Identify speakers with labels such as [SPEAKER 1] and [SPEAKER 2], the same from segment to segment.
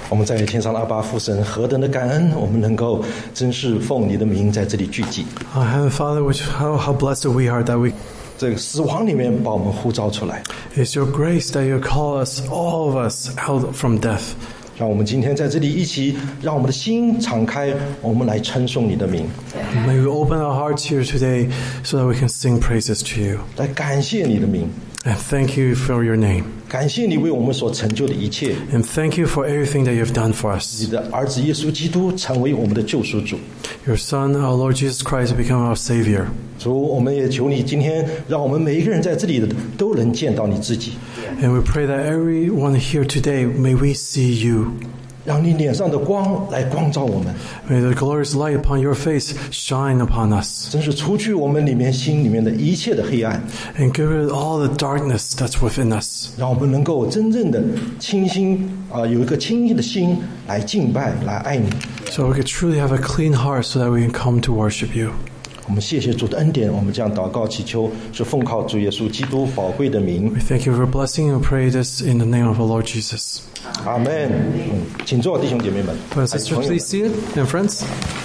[SPEAKER 1] 我们在天上的阿爸父神何等的感恩，我们能够真是奉你的名在这里聚集。
[SPEAKER 2] Heavenly Father, how blessed we are that we
[SPEAKER 1] 这个死亡里面把我们呼召出来。
[SPEAKER 2] It's your grace that you call us, all of us, out from death.
[SPEAKER 1] 让我们今天在这里一起，让我们的心敞开，我们来称颂你的名。
[SPEAKER 2] May we open our hearts here today so that we can sing praises to you.
[SPEAKER 1] 来感谢你的名，
[SPEAKER 2] And thank you for your name.
[SPEAKER 1] 感谢你为我们所成就的一切。
[SPEAKER 2] And thank you for everything that you've done for
[SPEAKER 1] 你
[SPEAKER 2] us.
[SPEAKER 1] 的儿子耶稣基督成为我们的救赎主。
[SPEAKER 2] Your Son, our Lord Jesus Christ, become our Savior.
[SPEAKER 1] 主，我们也求你今天让我们每一个人在这里的都能见到你自己，
[SPEAKER 2] And we pray that everyone here today, may we see you.
[SPEAKER 1] 让你脸上的光来光照我们，
[SPEAKER 2] May the glorious light upon your face shine upon us.
[SPEAKER 1] 真是除去我们里面心里面的一切的黑暗，
[SPEAKER 2] And get rid of all the darkness that's within us.
[SPEAKER 1] 让我们能够真正的清心有一个清净的心来敬拜，来爱你。
[SPEAKER 2] So we could truly have a clean heart so that we can come to worship you.
[SPEAKER 1] 我们谢谢主的恩典，我们这样祷告祈求，是奉靠主耶稣基督宝贵的名。
[SPEAKER 2] We thank you for blessing and pray this in the name of our Lord Jesus.
[SPEAKER 1] 阿门。请坐，弟兄姐妹们。
[SPEAKER 2] Brothers and sisters, please seated. And friends,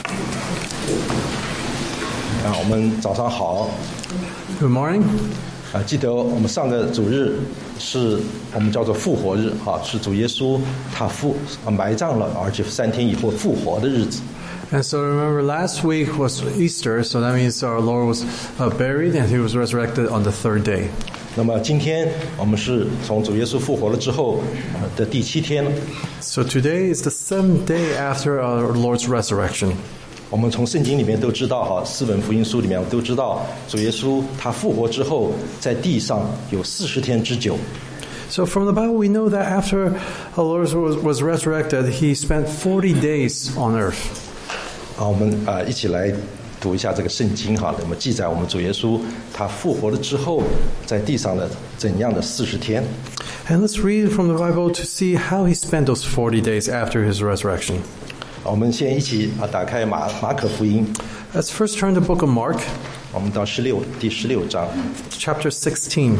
[SPEAKER 1] 我们早上好。
[SPEAKER 2] good morning.
[SPEAKER 1] 记得我们上个主日是我们叫做复活日，是主耶稣他埋葬了，而且3天以后复活的日子。
[SPEAKER 2] And so remember, last week was Easter, so that means our Lord was buried and he was resurrected on the third day.
[SPEAKER 1] 那么今天我们是从主耶稣复活了之后的第7天。
[SPEAKER 2] So today is the 7th day after our Lord's resurrection.
[SPEAKER 1] 我们从圣经里面都知道4本福音书里面都知道，主耶稣他复活之后，在地上有40天之久。
[SPEAKER 2] So from the Bible, we know that after our Lord was resurrected, he spent 40 days on earth.
[SPEAKER 1] 我们一起来读一下这个圣经那么记载我们主耶稣他复活了之后，在地上的怎样的40天。
[SPEAKER 2] And let's read from the Bible to see how he spent those 40 days after his resurrection.
[SPEAKER 1] 我们先一起打开马可福音。
[SPEAKER 2] Let's first turn to the book of Mark,
[SPEAKER 1] 我们到第16章。
[SPEAKER 2] chapter 16.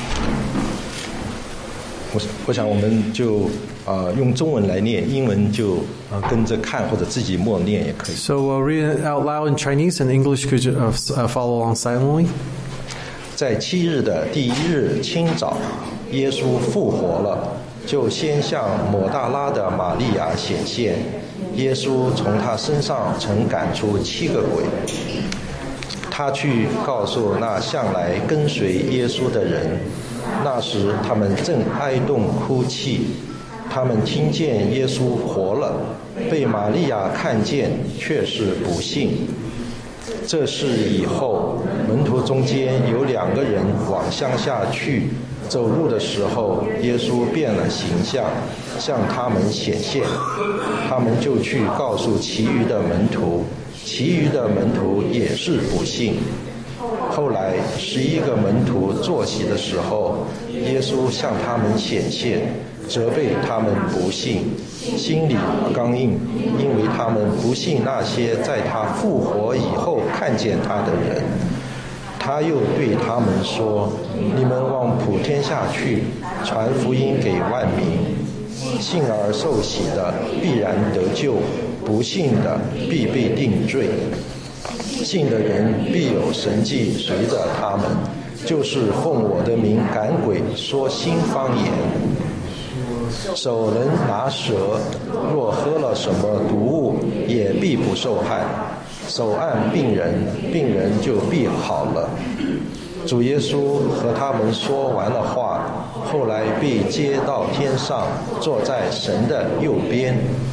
[SPEAKER 1] 我想我们就用中文来念，英文就跟着看或者自己默念也可以。
[SPEAKER 2] So we'll read it out loud in Chinese, and English could follow along silently.
[SPEAKER 1] 在7日的第1日清早，耶稣复活了，就先向抹大拉的玛利亚显现。耶稣从他身上曾赶出7个鬼。他去告诉那向来跟随耶稣的人，那时他们正哀恸哭泣。他们听见耶稣活了，被玛利亚看见，却是不信。这事以后，门徒中间有2个人往乡下去，走路的时候，耶稣变了形象，向他们显现。他们就去告诉其余的门徒，其余的门徒也是不信。后来11个门徒坐席的时候，耶稣向他们显现，责备他们不信，心里刚硬，因为他们不信那些在他复活以后看见他的人。他又对他们说：你们往普天下去，传福音给万民。信而受洗的必然得救，不信的必被定罪。信的人必有神迹随着他们，就是奉我的名赶鬼，说新方言。手能拿蛇，若喝了什么毒物，也必不受害。手按病人，病人就必好了。主耶稣和他们说完了话，后来被接到天上，坐在神的右边。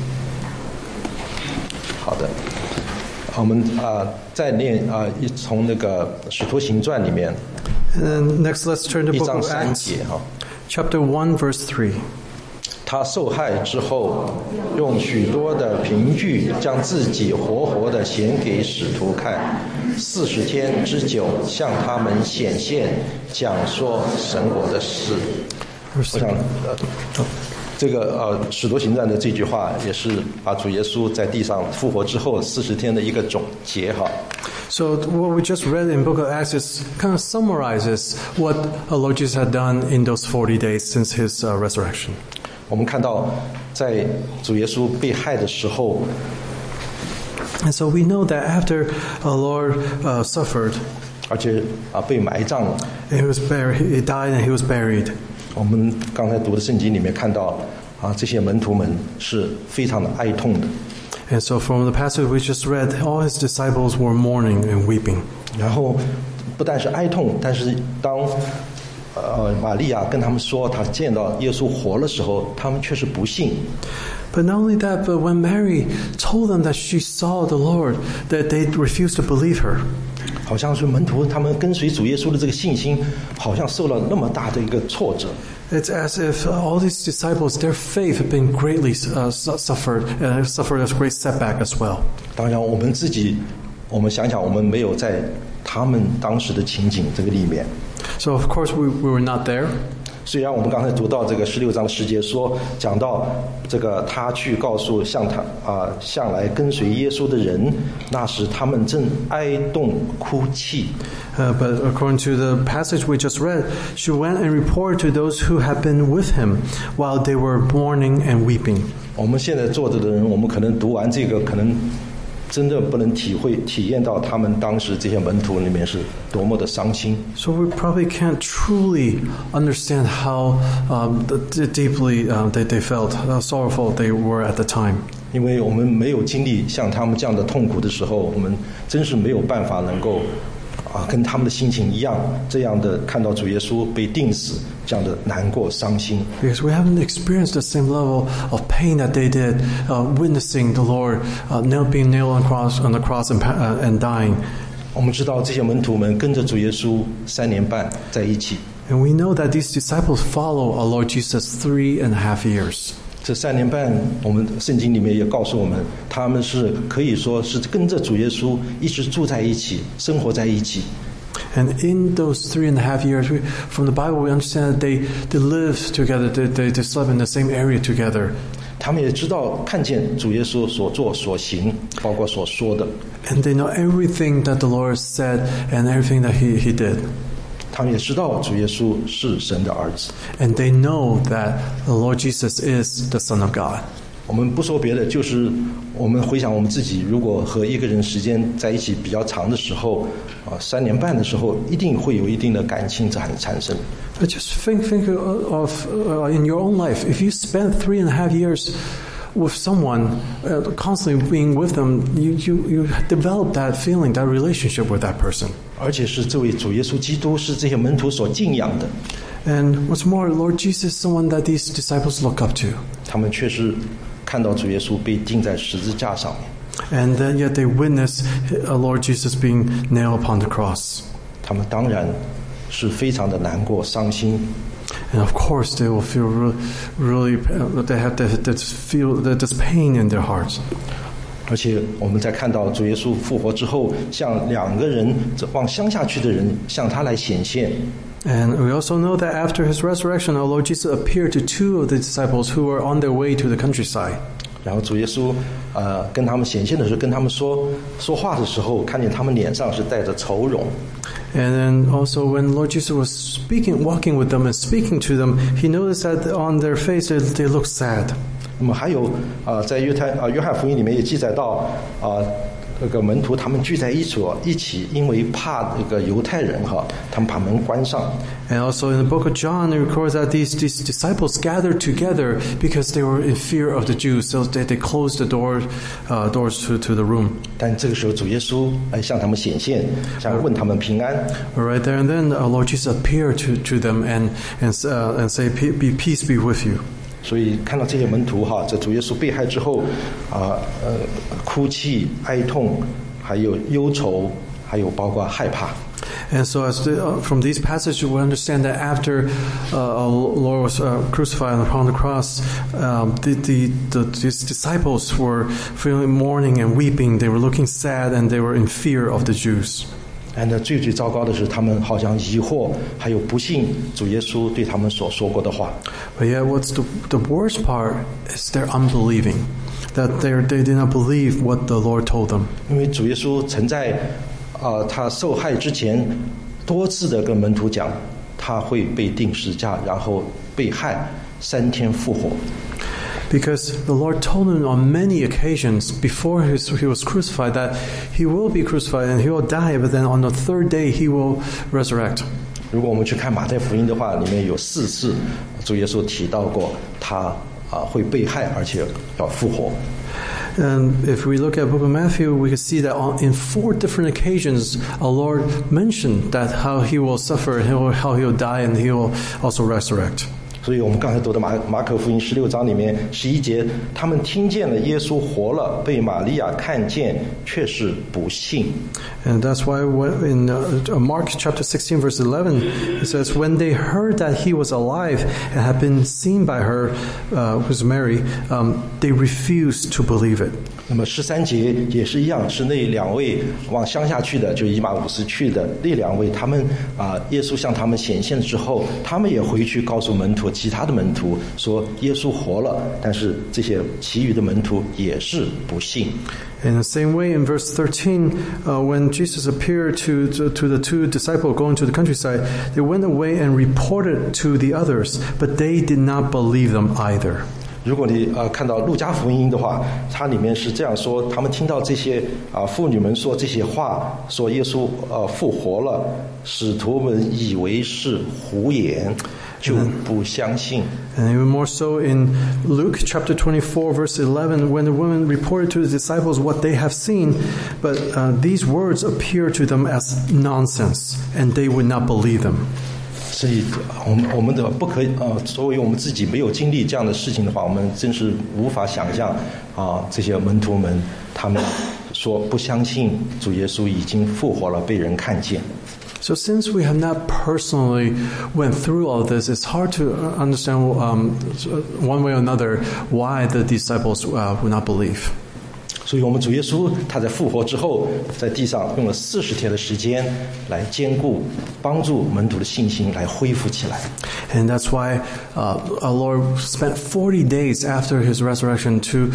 [SPEAKER 1] 好的，我们再念从那个使徒行传里面。
[SPEAKER 2] And next, let's turn to the
[SPEAKER 1] 1
[SPEAKER 2] book
[SPEAKER 1] 章
[SPEAKER 2] of
[SPEAKER 1] 3
[SPEAKER 2] Acts,
[SPEAKER 1] 节
[SPEAKER 2] chapter 1, verse 3.
[SPEAKER 1] 他受害之后，用许多的凭据将自己活活的显给使徒看，40天之久向他们显现，讲说神国的事。我想这个使徒行传的这句话也是把主耶稣在地上复活之后40天的一个总结
[SPEAKER 2] So what we just read in book of Acts is kind of summarizes what our Lord Jesus had done in those 40 days since his resurrection.
[SPEAKER 1] 我们看到在主耶稣被害的时候，
[SPEAKER 2] And so we know that after our Lord suffered,
[SPEAKER 1] 而且被埋葬了。
[SPEAKER 2] and he was buried, he died and he was buried.
[SPEAKER 1] 我们刚才读的圣经里面看到这些门徒们是非常的哀痛的。
[SPEAKER 2] And so from the passage we just read, all his disciples were mourning and weeping.
[SPEAKER 1] 然后不但是哀痛，但是当玛利亚跟他们说她见到耶稣活的时候，他们却是不信。
[SPEAKER 2] But not only that, but when Mary told them that she saw the Lord, that they refused to believe her.
[SPEAKER 1] 好像是门徒他们跟随主耶稣的这个信心，好像受了那么大的一个挫折。
[SPEAKER 2] It's as if all these disciples, their faith had been greatly suffered a great setback as well.
[SPEAKER 1] 当然，我们自己，我们想想，我们没有在他们当时的情景这个里面。
[SPEAKER 2] So of course we were not there.
[SPEAKER 1] 虽然我们刚才读到这个16章的10节说，讲到这个他去告诉向来跟随耶稣的人，那时他们正哀痛哭泣。
[SPEAKER 2] But according to the passage we just read, she went and reported to those who had been with him while they were mourning and weeping.
[SPEAKER 1] 我们现在坐着的人，我们可能读完这个，可能真的不能体验到他们当时这些门徒里面是多么的伤心。
[SPEAKER 2] So we probably can't truly understand how deeply they felt, how sorrowful they were at the time.
[SPEAKER 1] 因为我们没有经历像他们这样的痛苦的时候，我们真是没有办法能够跟他们的心情一样，这样的看到主耶稣被钉死，这样的难过伤心。
[SPEAKER 2] Because we haven't experienced the same level of pain that they did, witnessing the Lord being nailed on the cross and dying.
[SPEAKER 1] 我们知道这些门徒们跟着主耶稣3年半在一起，
[SPEAKER 2] And we know that these disciples follow our Lord Jesus 3.5 years.
[SPEAKER 1] 这3年半，我们圣经里面也告诉我们，他们是可以说是跟着主耶稣一直住在一起，生活在一起。
[SPEAKER 2] And in those 3.5 years, from the Bible, we understand that they lived together, they slept in the same area together.
[SPEAKER 1] 他们也知道看见主耶稣所做所行，包括所说的。
[SPEAKER 2] And they know everything that the Lord said and everything that He did.
[SPEAKER 1] 他们也知道主耶稣是神的儿子。
[SPEAKER 2] And they know that the Lord Jesus is the Son of God.
[SPEAKER 1] 我们不说别的，就是我们回想我们自己，如果和一个人时间在一起比较长的时候，3年半的时候，一定会有一定的感情产生。
[SPEAKER 2] But just think of in your own life. If you spend 3.5 years with someone, constantly being with them, you develop that feeling, that relationship with that person.
[SPEAKER 1] 而且是这位主耶稣基督是这些门徒所敬仰的，
[SPEAKER 2] And what's more, Lord Jesus is someone that these disciples look up to.
[SPEAKER 1] 他们却是看到主耶稣被钉在十字架上面，
[SPEAKER 2] And then yet they witness Lord Jesus being nailed upon the cross.
[SPEAKER 1] 他们当然是非常的难过伤心。
[SPEAKER 2] And of course, they will feel really they have to feel this pain in their hearts.
[SPEAKER 1] 而且我们在看到主耶稣复活之后，向2个人往乡下去的人向他来显现。
[SPEAKER 2] And we also know that after his resurrection, our Lord Jesus appeared to 2 of the disciples who were on their way to the countryside.
[SPEAKER 1] 然后主耶稣跟他们显现的时候，跟他们说话的时候，看见他们脸上是带着愁容。
[SPEAKER 2] And then also when Lord Jesus was walking with them and speaking to them, he noticed that on their faces they looked sad.
[SPEAKER 1] 那么还有在约翰福音里面也记载到那个门徒他们聚在一起，因为怕那个犹太人他们把门关上。
[SPEAKER 2] And also in the book of John, it records that these disciples gathered together because they were in fear of the Jews, so they closed the doors to the room.
[SPEAKER 1] 但这个时候主耶稣来向他们显现，想问他们平安。
[SPEAKER 2] Right there and then, our Lord Jesus appeared to them and say, "Peace be with you."
[SPEAKER 1] 所以看到这些门徒在主耶稣被害之后哭泣、哀痛，还有忧愁，还有包括害怕。
[SPEAKER 2] And so, from these passages, we understand that after our Lord was crucified upon the cross, these disciples were feeling mourning and weeping. They were looking sad, and they were in fear of the Jews.
[SPEAKER 1] 最糟糕的是，他们好像疑惑，还有不信主耶稣对他们所说过的话。
[SPEAKER 2] But yet, what's the worst part is their unbelieving, that they did not believe what the Lord told them.
[SPEAKER 1] 因为主耶稣曾在他受害之前多次的跟门徒讲，他会被钉十字架，然后被害，3天复活。
[SPEAKER 2] Because the Lord told him on many occasions before he was crucified that he will be crucified and he will die, but then on the third day he will resurrect.
[SPEAKER 1] 如果我们去看马太福音的话，里面有4次主耶稣提到过他会被害，而且要复活。
[SPEAKER 2] And if we look at the book of Matthew, we can see that in 4 different occasions, our Lord mentioned that how he will suffer, how he will die, and he will also resurrect.
[SPEAKER 1] 所以我们刚才读的马可福音16章里面11节，他们听见了耶稣活了，被玛利亚看见，却是不信。
[SPEAKER 2] And that's why in Mark chapter 16 verse 11, it says, when they heard that he was alive and had been seen by her, who's Mary, they refused to believe it.
[SPEAKER 1] 那么13节也是一样，是那2位往乡下去的，就以马五斯去的那2位，他们耶稣向他们显现之后，他们也回去告诉门徒，其他的门徒说耶稣活了，但是这些其余的门徒也是不信。
[SPEAKER 2] In the same way, in verse 13, when Jesus appeared to the 2 disciples going to the countryside, they went away and reported to the others, but they did not believe them either.
[SPEAKER 1] 如果你看到路加福音的话，它里面是这样说：他们听到这些妇女们说这些话，说耶稣复活了，使徒们以为是胡言，就不相信。
[SPEAKER 2] And even more so in Luke chapter 24 verse 11, when the women reported to the disciples what they have seen, but these words appear to them as nonsense, and they would not believe them.
[SPEAKER 1] 所以我们的不可作为我们自己没有经历这样的事情的话，我们真是无法想象这些门徒们他们说不相信主耶稣已经复活了，被人看见。
[SPEAKER 2] So since we have not personally went through all this, it's hard to understand one way or another why the disciples would not believe.
[SPEAKER 1] 所以我们主耶稣他在复活之后，在地上用了40天的时间来兼顾帮助门徒的信心来恢复起来。
[SPEAKER 2] And that's why our Lord spent 40 days after his resurrection to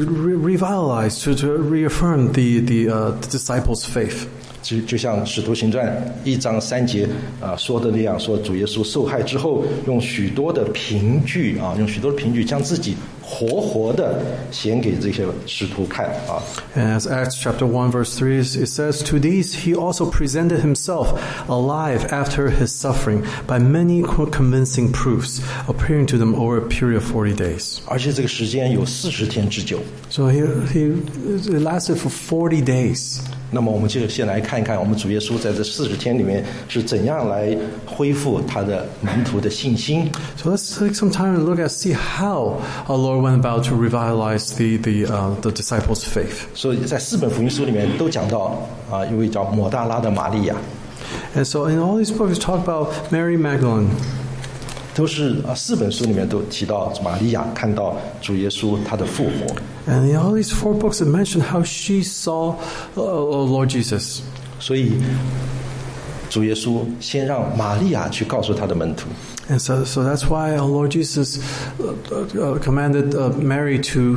[SPEAKER 2] revitalize, to reaffirm the disciples' faith.
[SPEAKER 1] 就像使徒行传1章3节说的那样，说主耶稣受害之后，用许多的凭据将自己活的显给这些使徒看。
[SPEAKER 2] And as Acts chapter 1 verse 3 it says, to these he also presented himself alive after his suffering by many convincing proofs, appearing to them over a period of 40 days.
[SPEAKER 1] 而且这个时间有40天之久。
[SPEAKER 2] So it lasted for 40 days.
[SPEAKER 1] 那么我们就先来看一看我们主耶稣在这40天里面是怎样来恢复他的门徒的信心。
[SPEAKER 2] So let's take some time and see how our Lord went about to revitalize the disciples' faith.
[SPEAKER 1] 所以在4本福音书里面都讲到一位叫抹大拉的玛利亚。
[SPEAKER 2] And so in all these books talk about Mary Magdalene.
[SPEAKER 1] 都是4本书里面都提到玛利亚看到主耶稣他的复活。
[SPEAKER 2] And in all these 4 books it mention how she saw Lord Jesus.
[SPEAKER 1] 所以主耶稣先让玛利亚去告诉他的门徒。
[SPEAKER 2] And so that's why our Lord Jesus commanded Mary to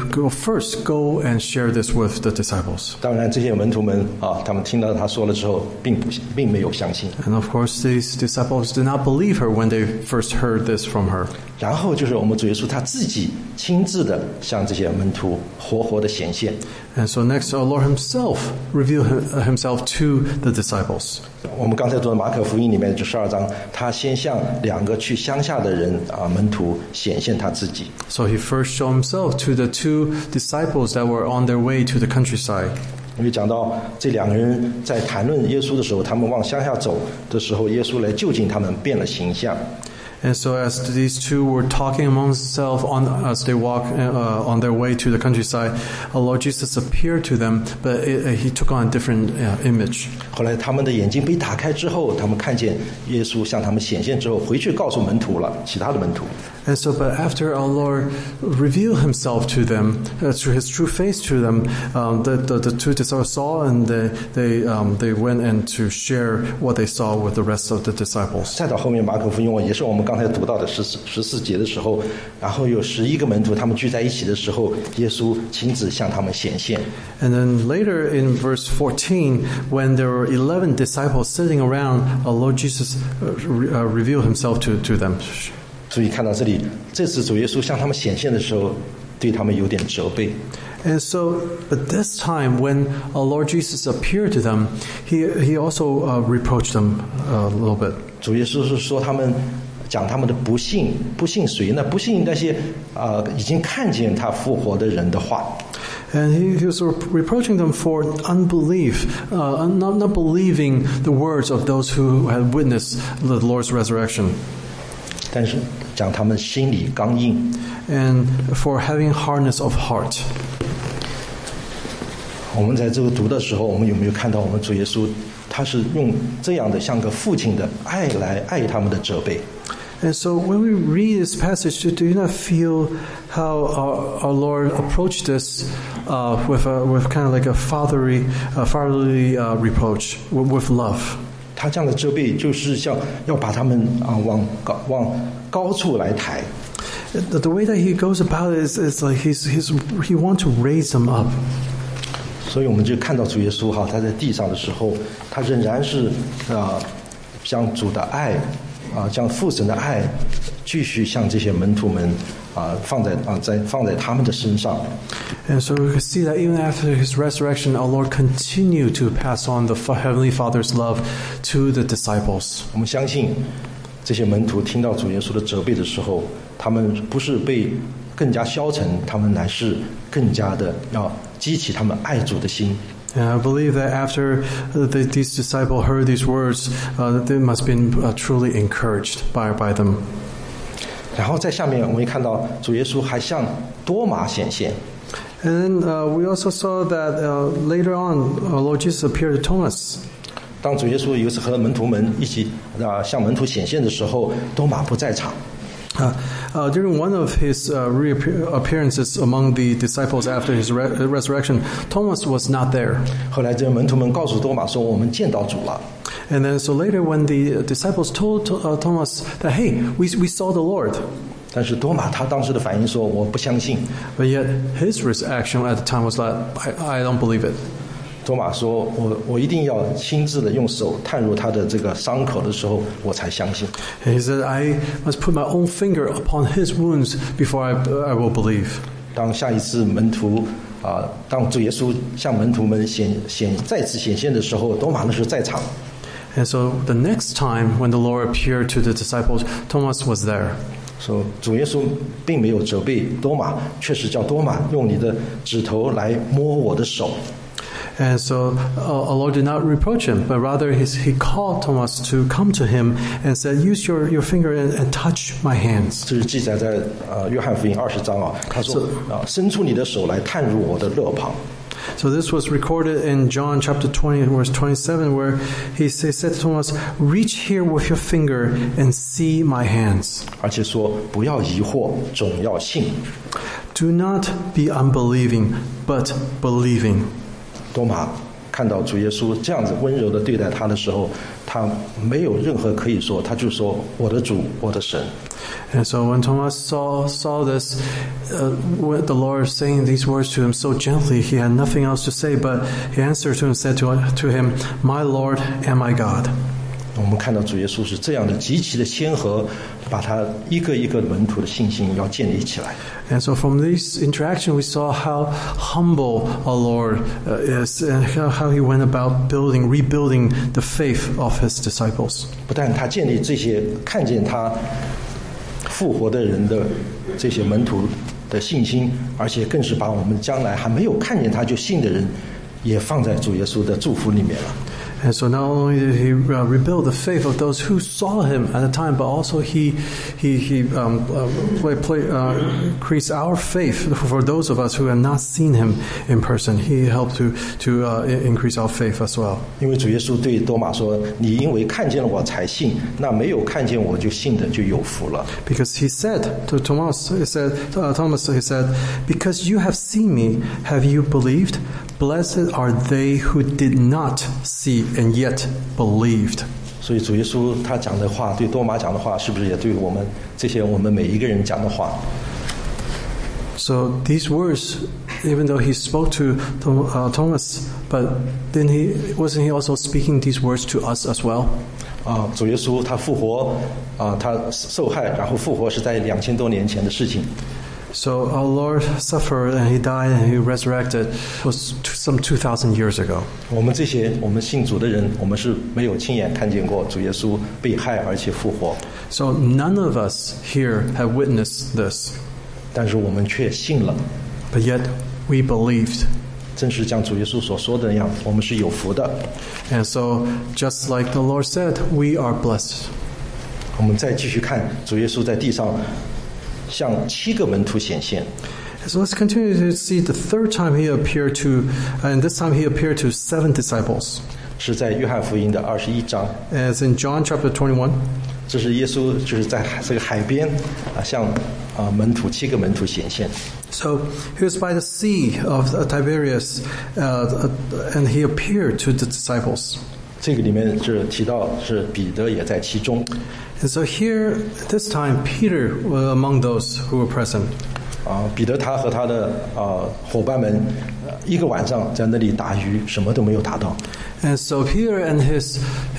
[SPEAKER 2] go and share this with the disciples.
[SPEAKER 1] 当然这些门徒们他们听到他说了之后并没有相信。
[SPEAKER 2] And of course these disciples did not believe her when they first heard this from her.
[SPEAKER 1] 然后就是我们主耶稣他自己亲自的向这些门徒活的显现。
[SPEAKER 2] And so next our Lord himself revealed himself to the disciples.
[SPEAKER 1] 我们刚才读的马可福音里面就12章，他先向2个去乡下的人门徒显现他自己。
[SPEAKER 2] So he first showed himself to the 2 disciples that were on their way to the countryside.
[SPEAKER 1] 因为讲到这2个人在谈论耶稣的时候，他们往乡下走的时候，耶稣来就近他们，变了形象。
[SPEAKER 2] And so as these 2 were talking among themselves as they walked on their way to the countryside, our Lord Jesus appeared to them, but he took on a different image.
[SPEAKER 1] 后来他们的眼睛被打开之后，他们看见耶稣向他们显现之后，回去告诉门徒了，其他的门徒。
[SPEAKER 2] And so, but after our Lord revealed himself to them, through his true face to them, the 2 disciples saw, and they went and to share what they saw with the rest of the disciples.
[SPEAKER 1] 再到后面马可福音也是我们刚才读到的14节的时候，然后有11个门徒他们聚在一起的时候，耶稣亲自向他们显现。
[SPEAKER 2] And then later in verse 14, when there were 11 disciples sitting around, our Lord Jesus revealed himself to them.
[SPEAKER 1] 所以看到这里，这次主耶稣向他们显现的时候， 对他们有点责备。
[SPEAKER 2] And so, but this time when our Lord Jesus appeared to them, he also reproached them a little bit.
[SPEAKER 1] 主耶稣是说讲他们的不信谁呢？不信那些已经看见他复活的人的话。
[SPEAKER 2] And he was reproaching them for unbelief, not believing the words of those who had witnessed the Lord's resurrection.
[SPEAKER 1] 但是讲他们心里刚硬。
[SPEAKER 2] And for having hardness of heart.
[SPEAKER 1] 我们在这个读的时候，我们有没有看到我们主耶稣他是用这样的像个父亲的爱来爱他们的责备？
[SPEAKER 2] And so when we read this passage, do you not feel how our Lord approached this with kind of like a fatherly reproach, with love?
[SPEAKER 1] 他这样的责备就是像要把他们往高处来抬。
[SPEAKER 2] The way that he goes about it is like he wants to raise them up.
[SPEAKER 1] 所以我们就看到主耶稣他在地上的时候，他仍然是将主的爱将父神的爱继续向这些门徒们放在他们的身上。
[SPEAKER 2] And so we can see that even after his resurrection, our Lord continued to pass on the Heavenly Father's love to the disciples.
[SPEAKER 1] 我们相信这些门徒听到主耶稣的责备的时候，他们不是被更加消沉，他们乃是更加的要激起他们爱主的心。
[SPEAKER 2] And I believe that after these disciples heard these words, they must have been truly encouraged by them.
[SPEAKER 1] 然后在下面我们看到主耶稣还向多马显现。
[SPEAKER 2] And then we also saw that later on, Lord Jesus appeared to Thomas.
[SPEAKER 1] 当主耶稣有一次和门徒们一起向门徒显现的时候，多马不在场。
[SPEAKER 2] During one of his appearances among the disciples after his resurrection, Thomas was not there.
[SPEAKER 1] 后来这门徒们告诉多马说：“我们见到主了。”
[SPEAKER 2] And then so later when the disciples told Thomas that, hey, we saw the Lord.
[SPEAKER 1] 但是多马他当时的反应说：“我不相信。”
[SPEAKER 2] But yet his reaction at the time was that, I don't believe it.
[SPEAKER 1] 多马说：“我一定要亲自的用手探入他的这个伤口的时候，我才相信。”
[SPEAKER 2] He said, "I must put my own finger upon his wounds before I will believe."
[SPEAKER 1] 当下一次门徒当主耶稣向门徒们再次显现的时候，多马那是在场。
[SPEAKER 2] And so the next time when the Lord appeared to the disciples, Thomas was there.
[SPEAKER 1] 说主耶稣并没有责备多马，确实叫多马用你的指头来摸我的手。
[SPEAKER 2] And so our Lord did not reproach him, but rather he called Thomas to come to him and said, use your finger and touch my hands.
[SPEAKER 1] 这是记载在约翰福音20章他说伸出你的手来探入我的肋旁。
[SPEAKER 2] So this was recorded in John chapter 20, verse 27, where he said to Thomas, reach here with your finger and see my hands.
[SPEAKER 1] 而且说不要疑惑，总要信。
[SPEAKER 2] Do not be unbelieving, but believing.
[SPEAKER 1] 多马看到主耶稣这样子温柔的对待他的时候，他没有任何可以说，他就说我的主，我的神。
[SPEAKER 2] And so when Thomas saw this, when the Lord saying these words to him so gently, he had nothing else to say, but he answered to him and said to him, my Lord and my God.
[SPEAKER 1] 我们看到主耶稣是这样的极其的谦和，把他一个一个门徒的信心要建立起来。
[SPEAKER 2] And so from this interaction, we saw how humble our Lord is, and how he went about rebuilding the faith of his disciples.
[SPEAKER 1] 不但他建立这些看见他复活的人的这些门徒的信心，而且更是把我们将来还没有看见他就信的人，也放在主耶稣的祝福里面了。
[SPEAKER 2] And so not only did he rebuild the faith of those who saw him at the time, but also he increased our faith for those of us who have not seen him in person. He helped to increase our faith as well.
[SPEAKER 1] 因为主耶稣对多马说：“你因为看见了我才信，那没有看见我就信的就有福了。”
[SPEAKER 2] Because he said to Thomas, he said, "Because you have seen me, have you believed? Blessed are they who did not see and yet believed."
[SPEAKER 1] 所以主耶稣他讲的话，对多马讲的话，是不是也对我们这些我们每一个人讲的话？
[SPEAKER 2] So these words, even though he spoke to Thomas, but then wasn't he also speaking these words to us as well?
[SPEAKER 1] 主耶稣他复活他受害然后复活是在2000多年前的事情。
[SPEAKER 2] So our Lord suffered and He died and He resurrected was some 2,000 years ago.
[SPEAKER 1] 我们这些我们信主的人，我们是没有亲眼看见过主耶稣被害而且复活，
[SPEAKER 2] So none of us here have witnessed this,
[SPEAKER 1] 但是我们却信了。
[SPEAKER 2] but yet we believed.
[SPEAKER 1] 正是像主耶稣所说的那样，我们是有福的。
[SPEAKER 2] And so just like the Lord said, we are blessed.
[SPEAKER 1] 我们再继续看主耶稣在地上向7个门徒显现。
[SPEAKER 2] So let's continue to see the third time He appeared to, and this time He appeared to 7 disciples.
[SPEAKER 1] 是在约翰福音的21章，
[SPEAKER 2] As in John chapter 21.
[SPEAKER 1] 这是耶稣就是在这个海边向门徒7个门徒显现。
[SPEAKER 2] So he was by the sea of Tiberias, and he appeared to the disciples.
[SPEAKER 1] 这个里面是提到是彼得也在其中。
[SPEAKER 2] And so here, this time, Peter was among those who were present.
[SPEAKER 1] 彼得他和他的伙伴们一个晚上在那里打鱼，什么都没有打到。
[SPEAKER 2] And so Peter and his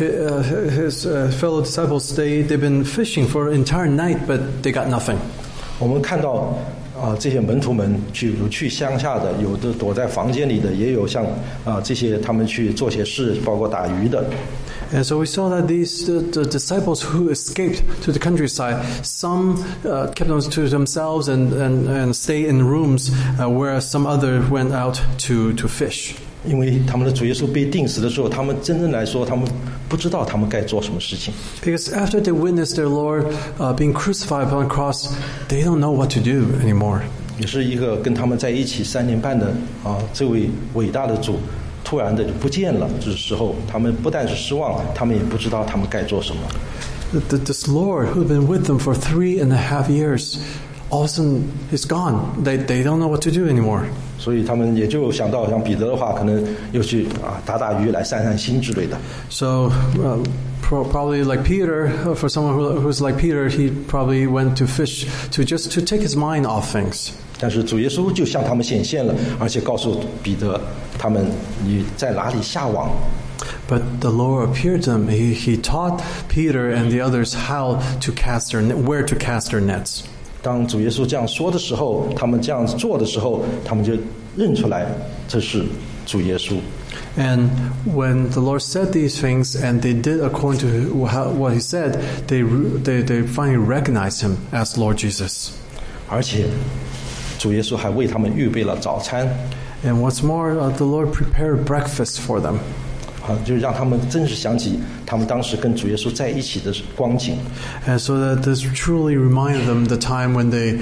[SPEAKER 2] fellow disciples, they've been fishing for an entire night, but they got nothing.
[SPEAKER 1] 我们看到这些门徒们有去乡下的，有的躲在房间里的，也有像这些他们去做些事，包括打鱼的。
[SPEAKER 2] And so we saw that the disciples who escaped to the countryside, some kept them to themselves and stayed in rooms, whereas some other went out to fish.
[SPEAKER 1] 因为他们的主耶稣被钉死的时候，他们真正来说，他们不知道他们该做什么事情。
[SPEAKER 2] Because after they witnessed their Lord being crucified upon the cross, they don't know what to do anymore.
[SPEAKER 1] 也是一个跟他们在一起3年半的这位伟大的主，突然的就不见了。这时候，他们不但是失望，他们也不知道他们该做什么。
[SPEAKER 2] This Lord who had been with them for 3.5 years, all of a sudden he's gone. They don't know what to do anymore.
[SPEAKER 1] 所以他们也就想到，像彼得的话，可能又去打鱼来散散心之类的。
[SPEAKER 2] So probably like Peter, for someone who's like Peter, he probably went to fish to take his mind off things.
[SPEAKER 1] 但是主耶稣就向他们显现了，而且告诉彼得，他们你在哪里下网。
[SPEAKER 2] But the Lord appeared to them. He taught Peter and the others how to where to cast their nets.
[SPEAKER 1] 当主耶稣这样说的时候，他们这样做的时候，他们就认出来这是主耶稣。
[SPEAKER 2] And when the Lord said these things and they did according to what He said, they finally recognized Him as Lord Jesus.
[SPEAKER 1] 而且主耶稣还为他们预备了早餐。
[SPEAKER 2] And what's more, the Lord prepared breakfast for them.
[SPEAKER 1] 就让他们真是想起他们当时跟主耶稣在一起的光景。
[SPEAKER 2] And so that this truly reminded them the time when they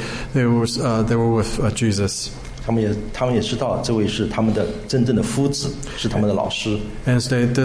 [SPEAKER 2] were with Jesus.
[SPEAKER 1] 他们也知道这位是他们的真正的夫子，是他们的老师。
[SPEAKER 2] And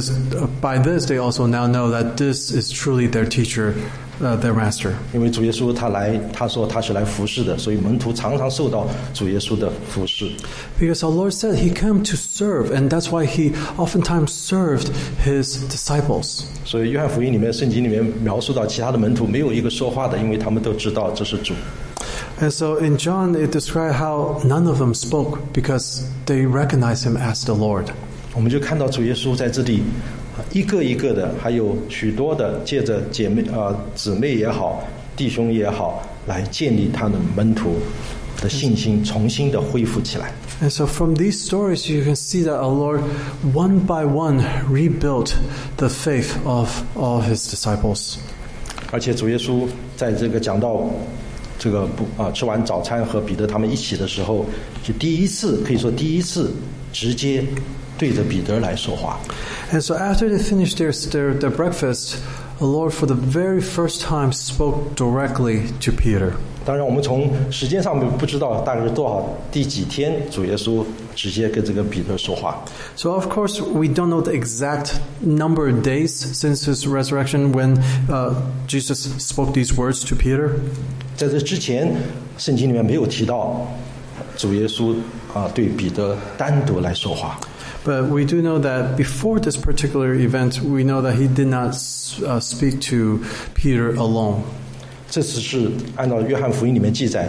[SPEAKER 2] by this, they also now know that this is truly their teacher, their master.
[SPEAKER 1] 因为主耶稣他说他是来服侍的，所以门徒常常受到主耶稣的服侍。
[SPEAKER 2] Because our Lord said He came to serve, and that's why He oftentimes served His disciples.
[SPEAKER 1] 所以约翰福音里面、圣经里面描述到其他的门徒没有一个说话的，因为他们都知道这是主。
[SPEAKER 2] And so in John, it described how none of them spoke because they recognized Him as the Lord.
[SPEAKER 1] 我们就看到主耶稣在这里一个一个的，还有许多的借着姊妹也好，弟兄也好，来建立他的门徒的信心，重新的恢复起来。
[SPEAKER 2] And so from these stories, you can see that our Lord, one by one, rebuilt the faith of all His disciples.
[SPEAKER 1] 而且主耶稣在这个讲到这个吃完早餐和彼得他们一起的时候，就可以说第一次直接对着彼得来说话。
[SPEAKER 2] And so after they finished their breakfast, the Lord for the very first time spoke directly to Peter.
[SPEAKER 1] 当然我们从时间上面不知道大概是第几天主耶稣直接跟这个彼得说话。
[SPEAKER 2] So of course we don't know the exact number of days since His resurrection when Jesus spoke these words to Peter.
[SPEAKER 1] 在这之前，圣经里面没有提到主耶稣对彼得单独来说话。
[SPEAKER 2] But we do know that before this particular event, we know that He did not speak to Peter alone.
[SPEAKER 1] 这次是按照约翰福音里面记载，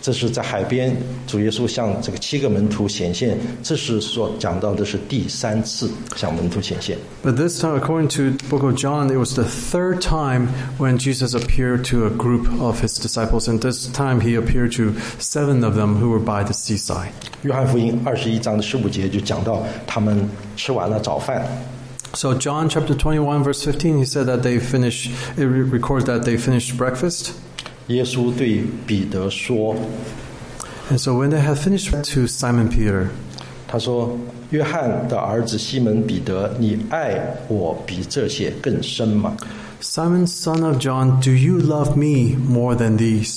[SPEAKER 1] 这是在海边，主耶稣向这个7个门徒显现，这是所讲到的是第3次向门徒显现。
[SPEAKER 2] But this time, according to the book of John, it was the 3rd time when Jesus appeared to a group of his disciples, and this time he appeared to 7 of them who were by the seaside.
[SPEAKER 1] 约翰福音21章的15节就讲到他们吃完了早饭。
[SPEAKER 2] So John chapter 21 verse 15, he said that they finished, it records that they finished breakfast.
[SPEAKER 1] 耶稣对彼得说
[SPEAKER 2] And so when they had finished, to Simon Peter,
[SPEAKER 1] 他说约翰的儿子西门彼得，你爱我比这些更深吗？
[SPEAKER 2] Simon, son of John, do you love me more than these?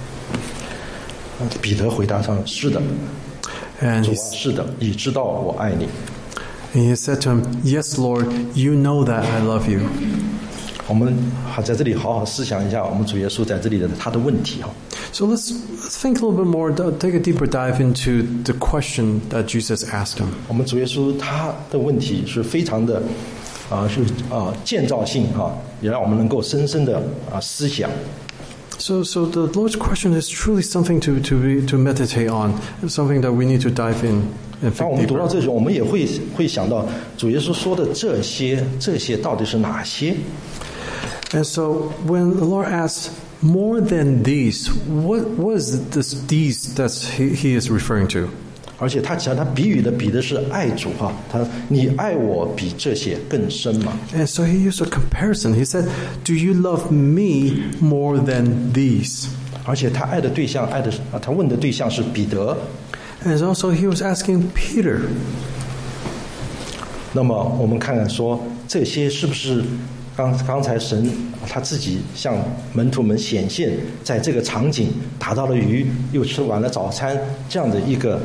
[SPEAKER 1] 彼得回答上是的，
[SPEAKER 2] And
[SPEAKER 1] 主
[SPEAKER 2] he,
[SPEAKER 1] 啊，是的，你知道我爱你。
[SPEAKER 2] and he said to him, Yes, Lord, you know that I love you.
[SPEAKER 1] 我们在这里好好思想一下，我们主耶稣在这里的他的问题哈。
[SPEAKER 2] So let's think a little bit more, take a deeper dive into the question that Jesus asked him.
[SPEAKER 1] 我们主耶稣他的问题是非常的建造性哈，也让我们能够深深的思想。
[SPEAKER 2] So the Lord's question is truly something to meditate on, something that we need to dive in and
[SPEAKER 1] 当我
[SPEAKER 2] think
[SPEAKER 1] 们读到
[SPEAKER 2] deeper.
[SPEAKER 1] 这里，我们也会想到主耶稣说的这些到底是哪些？
[SPEAKER 2] And so when the Lord asks, more than these, what was this these that he is referring to?
[SPEAKER 1] 而且他比喻的是爱主哈，你爱我比这些更深吗？
[SPEAKER 2] And so he used a comparison. He said, do you love me more than these?
[SPEAKER 1] 而且他爱的对象，他问的对象是彼得。
[SPEAKER 2] And also he was asking Peter.
[SPEAKER 1] 那么我们看看说这些是不是刚才神他自己向门徒们显现，在这个场景打到了鱼，又吃完了早餐，这样的一个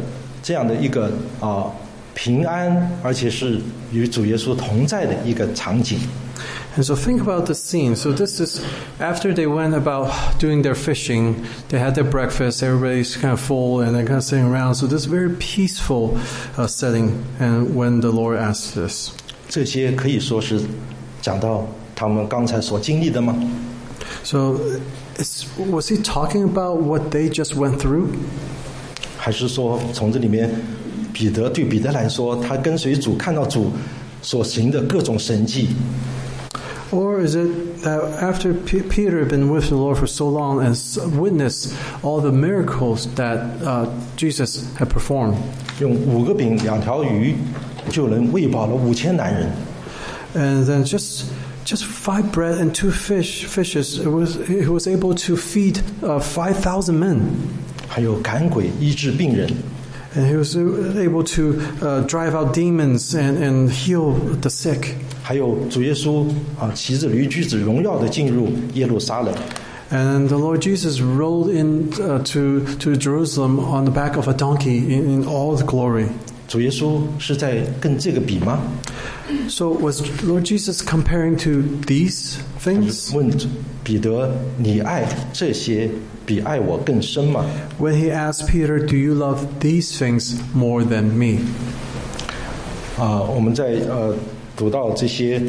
[SPEAKER 1] 平安，而且是与主耶稣同在的一个场景。
[SPEAKER 2] And so think about the scene. So this is after they went about doing their fishing, they had their breakfast, everybody's kind of full and they're kind of sitting around. So this very peaceful setting. And when the Lord asked this.
[SPEAKER 1] 这些可以说是讲到他们刚才所经历的吗？
[SPEAKER 2] So was he talking about what they just went through?
[SPEAKER 1] 还是说从这里面对彼得来说，他跟随主看到主所行的各种神迹？
[SPEAKER 2] Or is it that after Peter had been with the Lord for so long and witnessed all the miracles that Jesus had performed?
[SPEAKER 1] 用5个饼2条鱼就能喂饱了5000男人。
[SPEAKER 2] And then just 5 bread and 2 fishes, he was able to feed 5,000 men.
[SPEAKER 1] 还有赶鬼医治病人。
[SPEAKER 2] And he was able to drive out demons and heal the sick.
[SPEAKER 1] 还有主耶稣骑着驴驹子荣耀的进入耶路撒冷。
[SPEAKER 2] And the Lord Jesus rode in to Jerusalem on the back of a donkey in all the glory.
[SPEAKER 1] 主耶稣是在跟这个比吗？
[SPEAKER 2] So was Lord Jesus comparing to these things?
[SPEAKER 1] 问彼得，你爱这些比爱我更深吗？
[SPEAKER 2] When he asked Peter, do you love these things more than me?
[SPEAKER 1] 我们在读到这些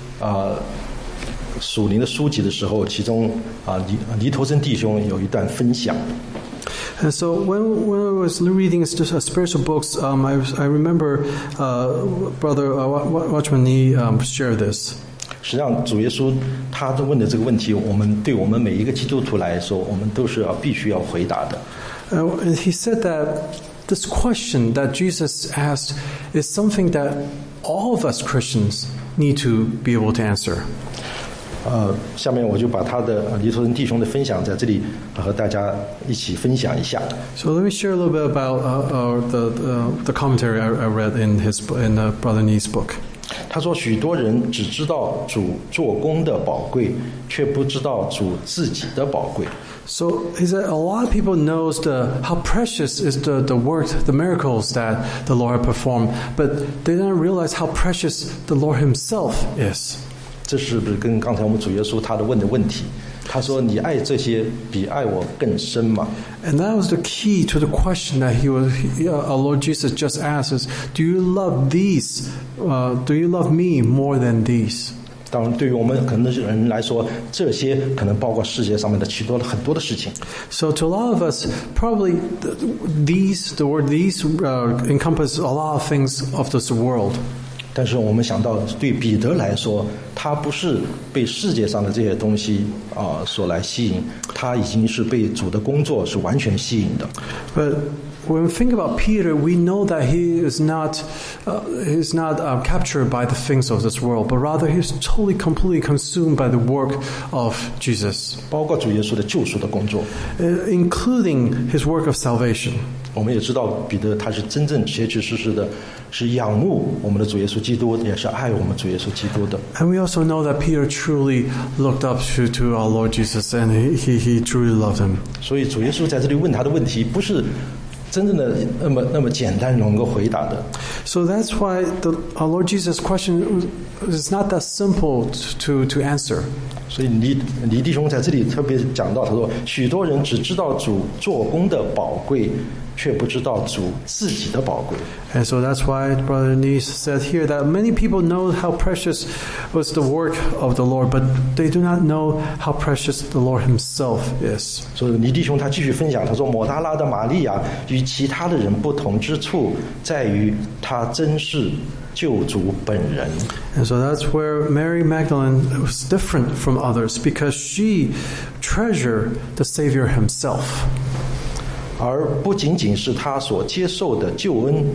[SPEAKER 1] 属灵的书籍的时候，其中黎头生弟兄有一段分享。
[SPEAKER 2] And so when I was reading spiritual books, I remember Brother Watchman Nee shared this.
[SPEAKER 1] 实际上，主耶稣他问的这个问题，对我们每一个基督徒来说，我们都是必须要回答的。
[SPEAKER 2] And he said that this question that Jesus asked is something that all of us Christians need to be able to answer.
[SPEAKER 1] 下面我就把他的黎头生弟兄的分享在这里和大家一起分享一下。
[SPEAKER 2] So let me share a little bit about the commentary I read in Brother Nee's book.
[SPEAKER 1] 他说，许多人只知道主做工的宝贵，却不知道主自己的宝贵。
[SPEAKER 2] So he said a lot of people knows how precious is the work, the miracles that the Lord performed, but they don't realize how precious the Lord Himself is.
[SPEAKER 1] 这是不是跟刚才我们主耶稣他问的问题？他说：“你爱这些比爱我更深吗？”
[SPEAKER 2] And that was the key to the question that our Lord Jesus just asked: is, do you love these? Do you love me more than these?
[SPEAKER 1] 当然，对于我们可能的人来说，这些可能包括世界上面的很多的事情。
[SPEAKER 2] So to a lot of us, probably the word these encompass a lot of things of this world.
[SPEAKER 1] 但是我们想到，对彼得来说，他不是被世界上的这些东西所来吸引，他已经是被主的工作是完全吸引的。
[SPEAKER 2] But when we think about Peter, we know that he is not captured by the things of this world, but rather he's totally, completely consumed by the work of Jesus,
[SPEAKER 1] 包括主耶稣的救赎的工作。
[SPEAKER 2] including his work of salvation.
[SPEAKER 1] 我们也知道，彼得他是真正切切实实的，是仰慕我们的主耶稣基督，也是爱我们主耶稣基督的。
[SPEAKER 2] And we also know that Peter truly looked up to our Lord Jesus, and he truly loved him.
[SPEAKER 1] 所以主耶稣在这里问他的问题，不是真正的那么简单能够回答的。
[SPEAKER 2] So that's why our Lord Jesus' question is not that simple to answer.
[SPEAKER 1] 所以李弟兄在这里特别讲到，他说许多人只知道主做工的宝贵，却不知道主自己的宝贵。
[SPEAKER 2] And so that's why Brother Nice said here that many people know how precious was the work of the Lord, but they do not know how precious the Lord himself is.
[SPEAKER 1] 所以李弟兄他继续分享，他说抹大拉的玛利亚与其他的人不同之处，在于她真是救主本人。
[SPEAKER 2] And so that's where Mary Magdalene was different from others, because she treasured the Savior himself.
[SPEAKER 1] 而不仅仅是她所接受的救恩，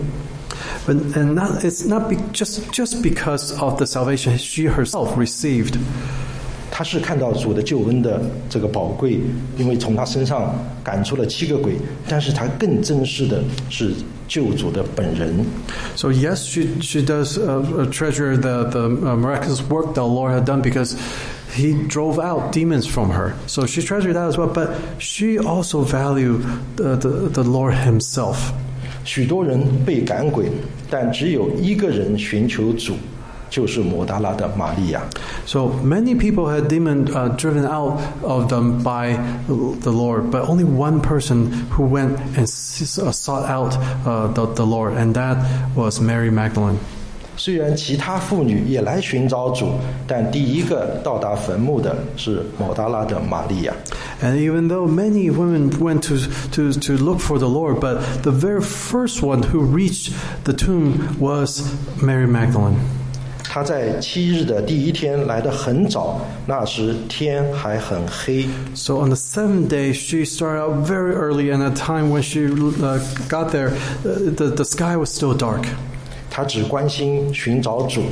[SPEAKER 2] It's not just because of the salvation she herself received.
[SPEAKER 1] 她是看到主的救恩的这个宝贵，因为从她身上赶出了7个鬼，但是她更珍视的是救主的本人。
[SPEAKER 2] So yes, she does treasure the miraculous work the Lord had done, because He drove out demons from her. So she treasured that as well, but she also valued the Lord himself.
[SPEAKER 1] 许多人被赶鬼，但只有一个人寻求主，就是抹大拉的玛利亚。
[SPEAKER 2] So many people had demon driven out of them by the Lord, but only one person who went and sought out the Lord, and that was Mary Magdalene.
[SPEAKER 1] 虽然其他妇女也来寻找主，但第一个到达坟墓的是抹大拉的玛利亚。
[SPEAKER 2] And even though many women went to look for the Lord, but the very first one who reached the tomb was Mary Magdalene.
[SPEAKER 1] 她在7日的第1天来得很早，那时天还很黑。
[SPEAKER 2] So on the 7th day, she started out very early, and at the time when she got there, the sky was still dark.
[SPEAKER 1] 她只关心寻找主。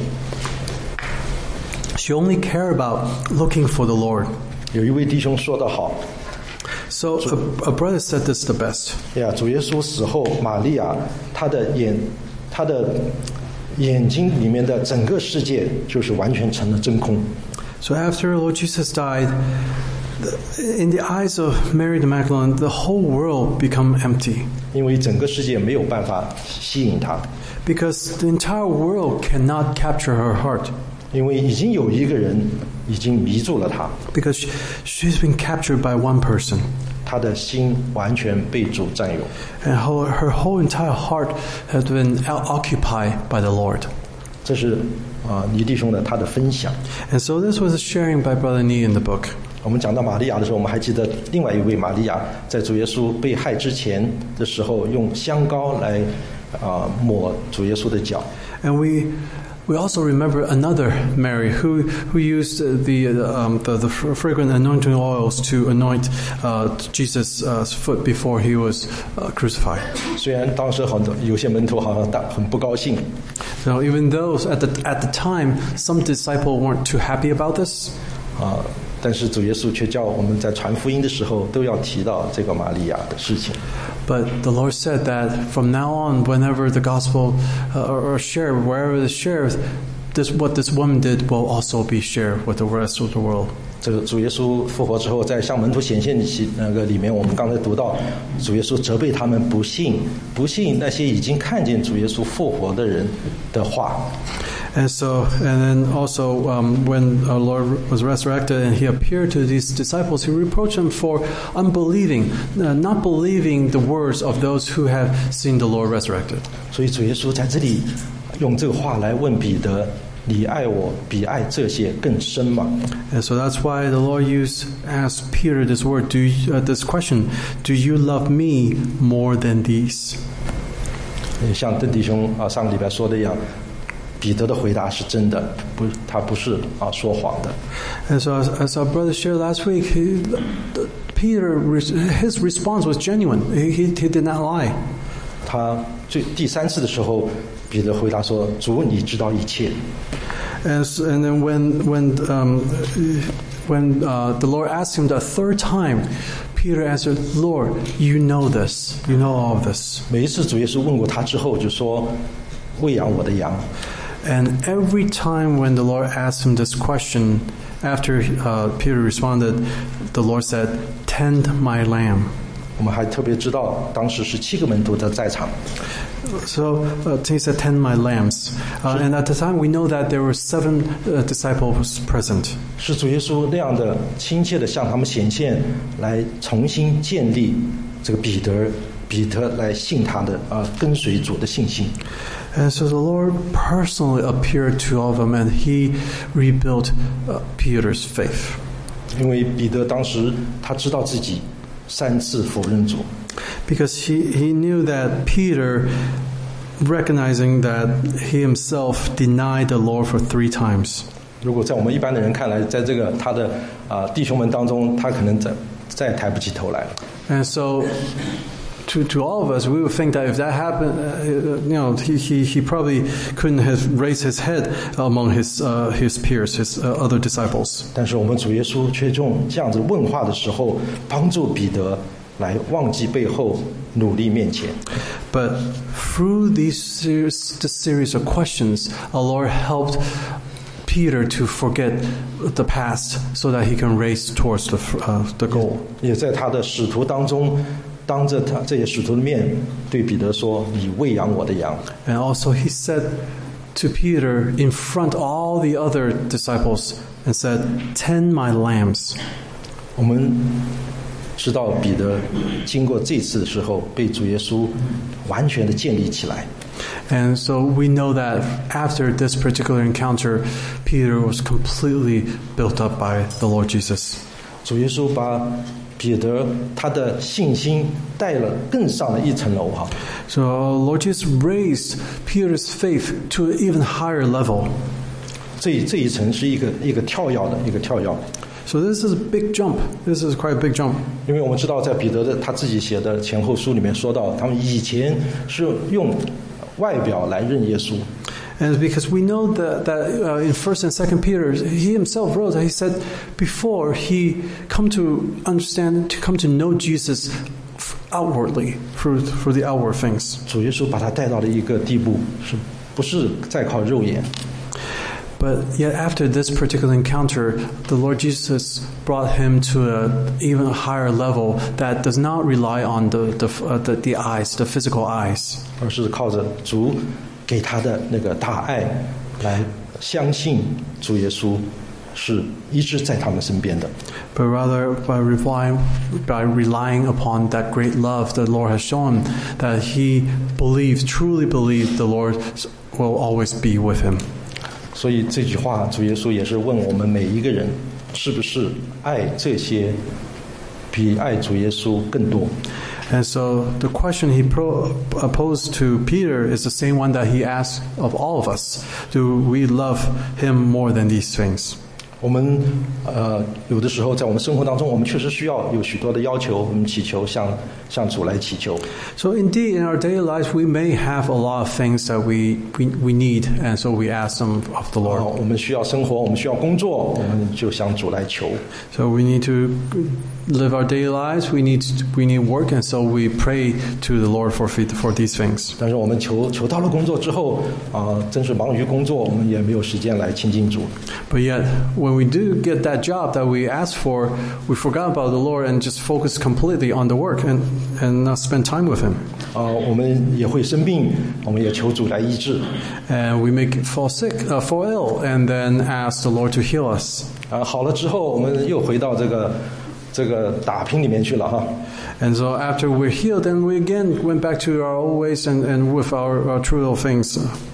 [SPEAKER 2] She only cared about looking for the Lord.
[SPEAKER 1] 有一位弟兄说得好，
[SPEAKER 2] So a brother said this the best.
[SPEAKER 1] 主耶稣死后，玛利亚她的眼睛里面的整个世界就是完全成了真空。
[SPEAKER 2] So after Lord Jesus died, in the eyes of Mary the Magdalene, the whole world become empty.
[SPEAKER 1] 因为整个世界没有办法吸引她，
[SPEAKER 2] Because the entire world cannot capture her heart.
[SPEAKER 1] 因为已经有一个人已经迷住了她，
[SPEAKER 2] Because she's been captured by one person.
[SPEAKER 1] 她的心完全被主占有。
[SPEAKER 2] And her whole entire heart has been occupied by the Lord.
[SPEAKER 1] 这是倪弟兄的他的分享。
[SPEAKER 2] And so this was a sharing by Brother Nee in the book.
[SPEAKER 1] 我们讲到玛利亚的时候，我们还记得另外一位玛利亚在主耶稣被害之前的时候，用香膏来抹主耶稣的脚。
[SPEAKER 2] And we also remember another Mary who used the fragrant anointing oils to anoint Jesus' foot before he was crucified.
[SPEAKER 1] 虽然当时有些门徒好像很不高兴，
[SPEAKER 2] So even though at the time some disciples weren't too happy about this,
[SPEAKER 1] 但是主耶稣却叫我们在传福音的时候都要提到这个玛利亚的事情。
[SPEAKER 2] but the Lord said that from now on, whenever the gospel or shared, wherever it's shared, what this woman did will also be shared with the rest of the world.
[SPEAKER 1] 这个主耶稣复活之后，在向门徒显现那个里面，我们刚才读到，主耶稣责备他们不信那些已经看见主耶稣复活的人的话。
[SPEAKER 2] And then also when our Lord was resurrected and he appeared to these disciples, he reproached them for unbelieving, not believing the words of those who have seen the Lord resurrected.
[SPEAKER 1] 所以主耶稣在这里用这个话来问彼得： 你爱我比爱这些更深吗？
[SPEAKER 2] And so that's why the Lord asked Peter this word, this question, do you love me more than these?
[SPEAKER 1] 像邓弟兄上个礼拜说的一样，彼得的回答是真的，他不是说谎的。
[SPEAKER 2] And so as our brother shared last week, Peter, his response was genuine. He did not lie.
[SPEAKER 1] 他第3次的时候，彼得回答说：“主，你知道一切。”
[SPEAKER 2] And then when the Lord asked him the third time, Peter answered, Lord, you know this. You know all of this.
[SPEAKER 1] 每一次主耶稣问过他之后，就说：“喂养我的羊。”
[SPEAKER 2] And every time when the Lord asked him this question, after Peter responded, the Lord said, "Tend my lamb."
[SPEAKER 1] 我们还特别知道，当时是7个门徒的在场。
[SPEAKER 2] So he said, "Tend my lambs," and at the time we know that there were 7 disciples present.
[SPEAKER 1] 是主耶稣那样的亲切的向他们显现，来重新建立这个彼得来信他的跟随主的信心。
[SPEAKER 2] And so the Lord personally appeared to all of them, and He rebuilt Peter's faith.
[SPEAKER 1] 因为彼得当时他知道自己3次否认主。
[SPEAKER 2] Because he knew that Peter, recognizing that he himself denied the Lord for 3 times.
[SPEAKER 1] 如果在我们一般的人看来，在这个他的弟兄们当中，他可能再抬不起头来了。
[SPEAKER 2] And so, to all of us, we would think that if that happened, he probably couldn't have raised his head among his peers, his other disciples.
[SPEAKER 1] 但是我们主耶稣却用这样子问话的时候，帮助彼得来忘记背后，努力面前。
[SPEAKER 2] But through this series of questions, our Lord helped Peter to forget the past so that he can race towards the goal.
[SPEAKER 1] 也在他的使徒当中，当着他这些使徒的面，对彼得说：“你喂养我的羊。”
[SPEAKER 2] And also he said to Peter in front of all the other disciples and said, "Tend my lambs."
[SPEAKER 1] 我们知道彼得经过这次的时候，被主耶稣完全的建立起来。
[SPEAKER 2] And so we know that after this particular encounter, Peter was completely built up by the Lord Jesus.
[SPEAKER 1] 主耶稣把彼得他的信心带了更上了一层楼哈。
[SPEAKER 2] So Lord Jesus raised Peter's faith to an even higher level.
[SPEAKER 1] 这一层是一个跳跃的一个跳跃。
[SPEAKER 2] So this is a big jump. This is quite a big jump.
[SPEAKER 1] 因为我们知道，在彼得的他自己写的前后书里面说到，他们以前是用外表来认耶稣。
[SPEAKER 2] And because we know that in 1st and 2nd Peter, he himself wrote that he said before he come to know Jesus outwardly through the outward things.
[SPEAKER 1] 主耶稣把他带到了一个地步，是不是再靠肉眼？
[SPEAKER 2] But yet after this particular encounter, the Lord Jesus brought him to an even higher level that does not rely on the eyes, the physical eyes.
[SPEAKER 1] 而是靠着主给他的那个大爱来相信主耶稣是一直在他们身边的。
[SPEAKER 2] But rather by relying upon that great love the Lord has shown, that he truly believed the Lord will always be with him.
[SPEAKER 1] 所以这句话，主耶稣也是问我们每一个人，是不是爱这些比爱主耶稣更多？
[SPEAKER 2] And so the question he posed to Peter is the same one that he asked of all of us. Do we love him more than these things?
[SPEAKER 1] 我们有的时候在我们生活当中，我们确实需要有许多的要求，我们祈求向主来祈求。
[SPEAKER 2] So indeed, in our daily lives, we may have a lot of things that we need, and so we ask them of the Lord.
[SPEAKER 1] 我们需要生活，我们需要工作，我们就向主来求。
[SPEAKER 2] So we need to live our daily lives. We need work, and so we pray to the Lord for these things.
[SPEAKER 1] 但是我们求到了工作之后真是忙于工作，我们也没有时间来亲近主。
[SPEAKER 2] But yet, when we do get that job that we asked for, we forgot about the Lord and just focus completely on the work and not spend time with Him.
[SPEAKER 1] 我们也会生病，我们也求主来医治。
[SPEAKER 2] And we may fall ill, and then ask the Lord to heal us.
[SPEAKER 1] 好了之后，我们又回到这个打拼里面去了哈。
[SPEAKER 2] And so after we're healed, then we again went back to our old ways and with our trivial things.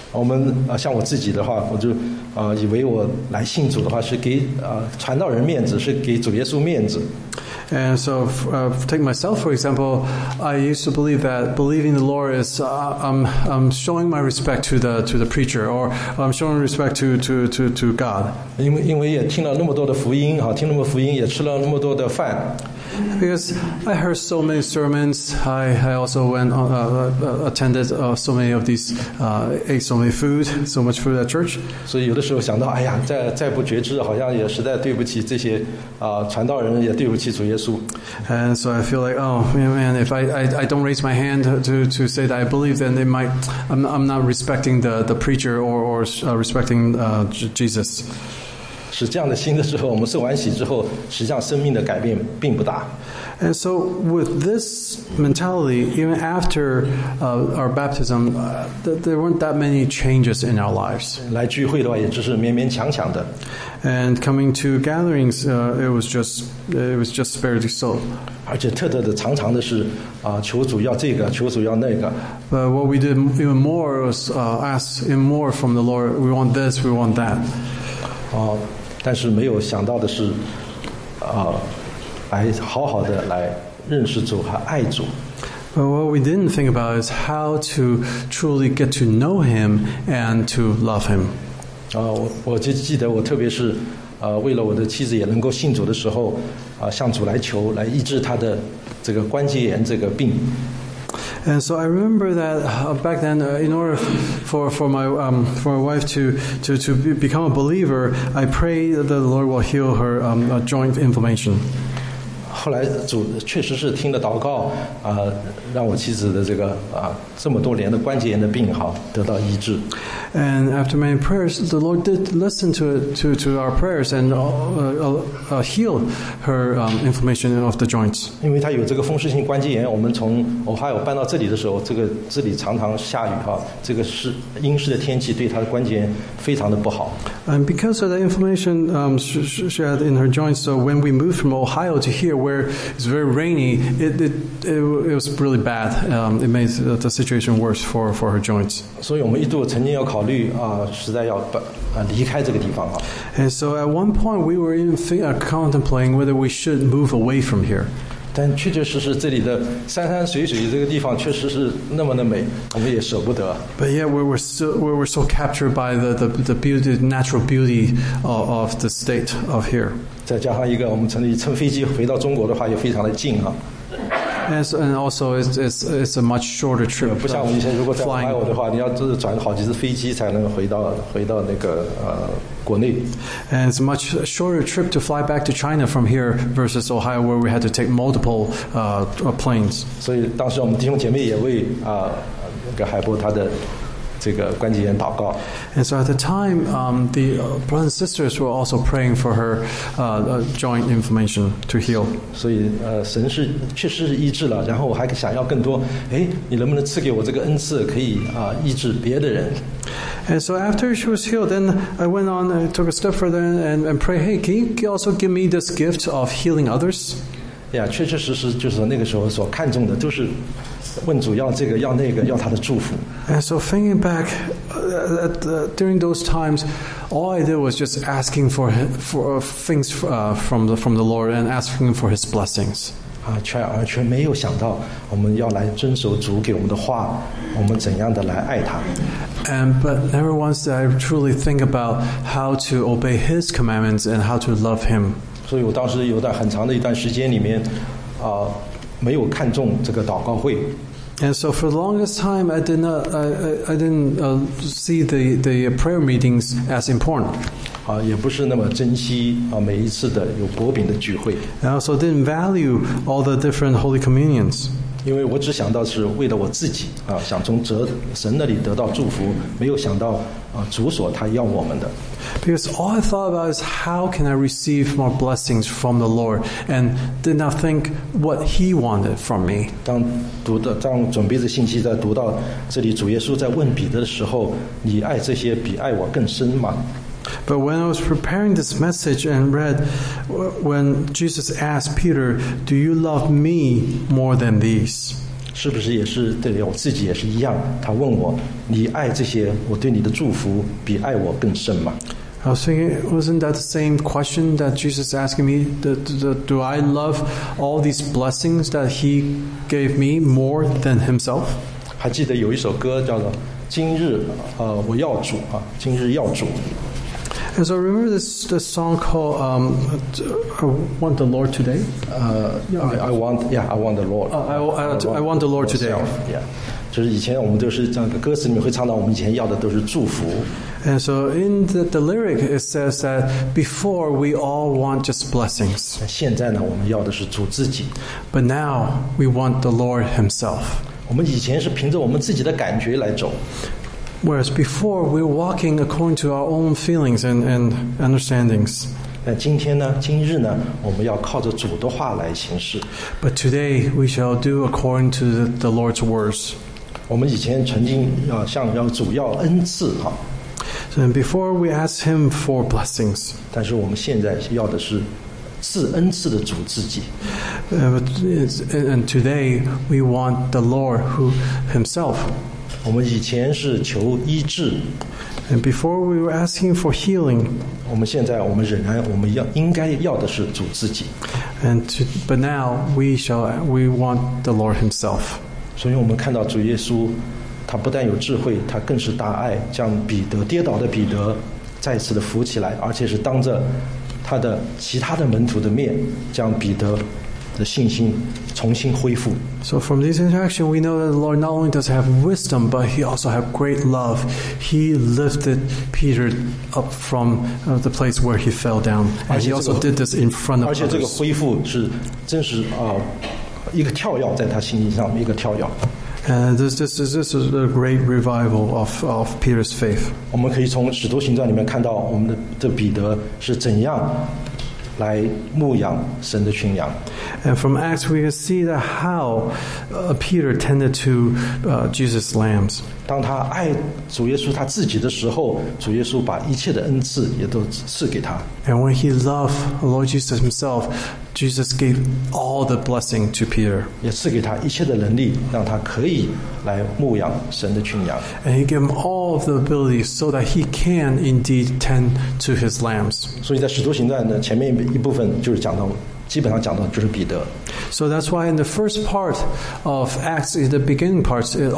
[SPEAKER 1] 我们像我自己的话，我就以为我来信主的话是给传道人面子，是给主耶稣面子。
[SPEAKER 2] And so, take myself for example. I used to believe that believing the Lord is I'm showing my respect to the preacher, or I'm showing respect to God.
[SPEAKER 1] 因为也听了那么多的福音听那么多福音，也吃了那么多的饭。
[SPEAKER 2] Because I heard so many sermons, I also went attended so many of these, ate so much food at church.
[SPEAKER 1] 所以有的时候想到，哎呀，再不觉知，好像也实在对不起这些传道人，也对不起主耶稣。
[SPEAKER 2] And so I feel like, oh man, if I don't raise my hand to say that I believe, then I'm not respecting the preacher or respecting Jesus.
[SPEAKER 1] 是这样的心的时候，我们受完洗之后，实际上生命的改变并不大。
[SPEAKER 2] And so, with this mentality, even after our baptism, there weren't that many changes in our lives.
[SPEAKER 1] 来聚会的话，也只是勉勉强强的。
[SPEAKER 2] And coming to gatherings, it was just barely so.
[SPEAKER 1] 而且特的常的是求主要这个，求主要那个。
[SPEAKER 2] But what we did even more was ask even more from the Lord. We want this, we want that.
[SPEAKER 1] 但是没有想到的是，来好好的来认识主和爱主。
[SPEAKER 2] But what we didn't think about is how to truly get to know Him and to love Him.
[SPEAKER 1] 我就记得我特别是为了我的妻子也能够信主的时候，向主来求，来医治她的这个关节炎这个病。
[SPEAKER 2] And so I remember that back then, in order for my wife to become a believer, I prayed that the Lord will heal her joint inflammation.
[SPEAKER 1] 后来主确实是听了祷告，让我妻子的这个这么多年的关节炎的病得到医治。
[SPEAKER 2] And after many prayers, the Lord did listen to our prayers and heal her inflammation of the joints.
[SPEAKER 1] 因为她有这个风湿性关节炎，我们从Ohio搬到这里的时候，这里常常下雨这个是阴湿的天气，对她的关节炎非常的不好。
[SPEAKER 2] And because of the inflammation she had in her joints, so when we moved from Ohio to here, where it's very rainy, it was really bad. It made the situation worse for her joints.
[SPEAKER 1] 所以我们一度曾经要考虑实在要离开这个地方
[SPEAKER 2] And so at one point we were even contemplating whether we should move away from here.
[SPEAKER 1] 但确确实实这里的山山水水这个地方确实是那么的美，我们也舍不得。
[SPEAKER 2] But yeah, we were so captured by the beauty, natural beauty of the state of here.
[SPEAKER 1] 再加上一个，我们乘飞机回到中国的话，也非常的近
[SPEAKER 2] And also, it's a much shorter trip.
[SPEAKER 1] 不像我们以前，如果在Ohio的话，你要转好几次飞机才能回到那个国内。
[SPEAKER 2] And it's a much shorter trip to fly back to China from here versus Ohio, where we had to take multiple planes.
[SPEAKER 1] 所以当时我们弟兄姐妹也为那个海波他的这个关节炎祷告。
[SPEAKER 2] And so at the time, the brothers and sisters were also praying for her joint inflammation to heal.
[SPEAKER 1] 所以神确实是医治了，然后我还想要更多。你能不能赐给我这个恩赐，可以医治别的人？
[SPEAKER 2] And so after she was healed, then I went on and took a step further and prayed, hey, can you also give me this gift of healing others?
[SPEAKER 1] 确确实实就是那个时候所看重的，就是问主要这个要那个，要他的祝福。
[SPEAKER 2] And so thinking back, during those times, all I did was just asking for things from the Lord and asking for His blessings.
[SPEAKER 1] 却没有想到我们要来遵守主给我们的话，我们怎样的来爱他。
[SPEAKER 2] But never once did I truly think about how to obey His commandments and how to love Him.
[SPEAKER 1] 所以我当时有很长的一段时间里面，没有看重这个祷告会。
[SPEAKER 2] And so for the longest time, I didn't see the prayer meetings as important.
[SPEAKER 1] 也不是那么珍惜每一次的有薄饼的聚会。
[SPEAKER 2] I also didn't value all the different Holy Communions.
[SPEAKER 1] 因为我只想到是为了我自己想从神那里得到祝福，没有想到主所他要我们的。
[SPEAKER 2] Because all I thought about is how can I receive more blessings from the Lord, and did not think what He wanted from me. 当准备这信息，在读到这里主耶稣在问彼得的时候，你爱这些比爱我更深吗？ But when I was preparing this message and read when Jesus asked Peter, "Do you love me more than these?"
[SPEAKER 1] 是不是也是对我自己也是一样？他问我，你爱这些，我对你的祝福比爱我更深吗？
[SPEAKER 2] I was thinking, wasn't that the same question that Jesus is asking me? Do I love all these blessings that He gave me more than Himself?
[SPEAKER 1] 还记得有一首歌叫做《今日我要主》啊，今日要主。
[SPEAKER 2] And so I remember this song called I Want the Lord Today.
[SPEAKER 1] I want the Lord.
[SPEAKER 2] I want the Lord today.
[SPEAKER 1] Yeah. 就是以前我们都是这样，歌词里面会唱到，我们以前要的都是祝福。
[SPEAKER 2] And so in the lyric it says that before we all want just blessings.
[SPEAKER 1] 现在呢，我们要的是主自己。
[SPEAKER 2] But now we want the Lord Himself.
[SPEAKER 1] 我们以前是凭着我们自己的感觉来走。
[SPEAKER 2] Whereas before we were walking according to our own feelings and understandings.
[SPEAKER 1] 但今天呢，今日呢，我们要靠着主的话来行事。
[SPEAKER 2] But today we shall do according to the Lord's words.
[SPEAKER 1] 我们以前曾经要主要恩赐哈，
[SPEAKER 2] So before we asked Him for blessings.
[SPEAKER 1] 但是我们现在要的是赐恩赐的主自己。
[SPEAKER 2] And today we want the Lord who Himself.
[SPEAKER 1] 我们以前是求医治，
[SPEAKER 2] And before we were asking for healing.
[SPEAKER 1] 我们现在我们仍然应该要的是主自己。
[SPEAKER 2] But now we want the Lord Himself.
[SPEAKER 1] 所以我们看到主耶稣，他不但有智慧，他更是大爱，将跌倒的彼得再次的扶起来，而且是当着他的其他的门徒的面，将彼得的信心重新恢复。
[SPEAKER 2] So from this interaction, we know that the Lord not only does have wisdom, but He also have great love. He lifted Peter up from the place where he fell down, and He also did this in front of
[SPEAKER 1] 而且这个
[SPEAKER 2] others.
[SPEAKER 1] 恢复真是一个跳跃，在他心灵上一个跳跃。
[SPEAKER 2] And this is a great revival of Peter's faith.
[SPEAKER 1] 我们可以从《使徒行传》里面看到，我们的这彼得是怎样来牧养神的群羊。
[SPEAKER 2] And from Acts, we can see that how Peter tended to Jesus' lambs.
[SPEAKER 1] 当他爱主耶稣他自己的时候，主耶稣把一切的恩赐也都赐给他。
[SPEAKER 2] And when he loved the Lord Jesus Himself, Jesus gave all the blessing to Peter.
[SPEAKER 1] 也赐给他一切的能力，让他可以来牧养神的群羊。
[SPEAKER 2] And He gave him all of the abilities so that he can indeed tend to His lambs.
[SPEAKER 1] 所以在《使徒行传》的前面一部分就是讲到，基本上讲到就是彼得。
[SPEAKER 2] So that's why in the first part of Acts, in the beginning parts, it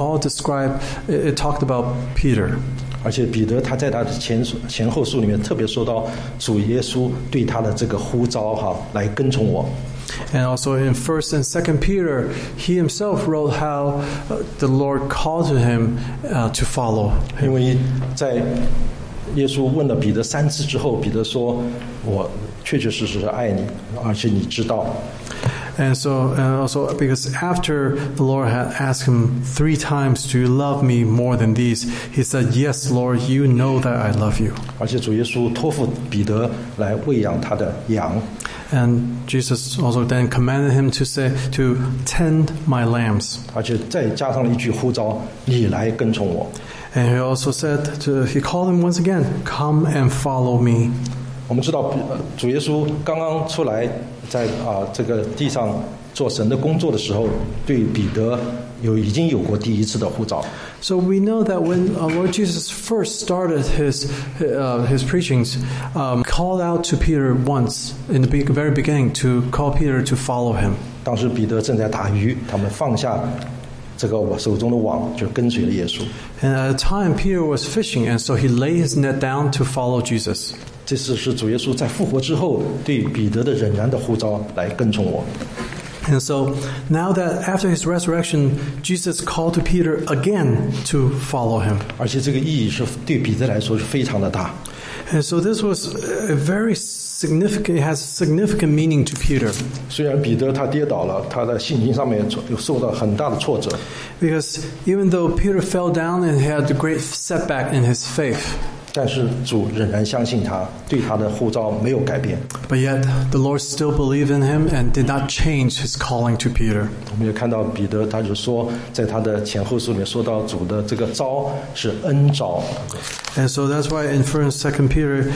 [SPEAKER 2] talked about Peter.
[SPEAKER 1] 而且彼得他在他的前后书里面特别说到主耶稣对他的这个呼召哈，来跟从我。
[SPEAKER 2] And also in 1st and 2nd Peter, he himself wrote how the Lord called to him to follow
[SPEAKER 1] 因
[SPEAKER 2] him.
[SPEAKER 1] 为在耶稣问了彼得3次之后，彼得说：“我确确实实爱你，而且你知道。”
[SPEAKER 2] And also because after the Lord had asked him 3 times, "Do you love me more than these?" he said, "Yes, Lord, you know that I love you."
[SPEAKER 1] 而且主耶稣托付彼得来喂养他的羊。
[SPEAKER 2] And Jesus also then commanded him to tend my lambs.
[SPEAKER 1] 而且再加上了一句呼召：“你来跟从我。”
[SPEAKER 2] And he also said he called him once again, "Come and follow me."
[SPEAKER 1] 我们知道主耶稣刚刚出来在这个地上做神的工作的时候，对彼得已经有过第一次的呼召。
[SPEAKER 2] So we know that when Lord Jesus first started his preachings, called out to Peter once in the very beginning to call Peter to follow him.
[SPEAKER 1] 当时彼得正在打鱼，他们放下这个我手中的网，就跟随了耶稣。
[SPEAKER 2] And at the time, Peter was fishing, and so he laid his net down to follow Jesus.
[SPEAKER 1] 这次是主耶稣在复活之后对彼得的仍然的呼召，来跟从我。
[SPEAKER 2] And so now that after his resurrection, Jesus called to Peter again to follow him.
[SPEAKER 1] 而且这个意义是对彼得来说是非常的大。
[SPEAKER 2] And so this was a very significant, it has significant meaning to Peter.
[SPEAKER 1] 虽然彼得他跌倒了，他的信心上面有受到很大的挫折，
[SPEAKER 2] Because even though Peter fell down and had a great setback in his faith,
[SPEAKER 1] 但是主仍然相信他，对他的呼召没有改变。
[SPEAKER 2] but yet the Lord still believed in him and did not change his calling to Peter.
[SPEAKER 1] 我们也看到彼得，他就说，在他的前后书里面说到主的这个召是恩召。
[SPEAKER 2] And so that's why in 1st and 2nd Peter,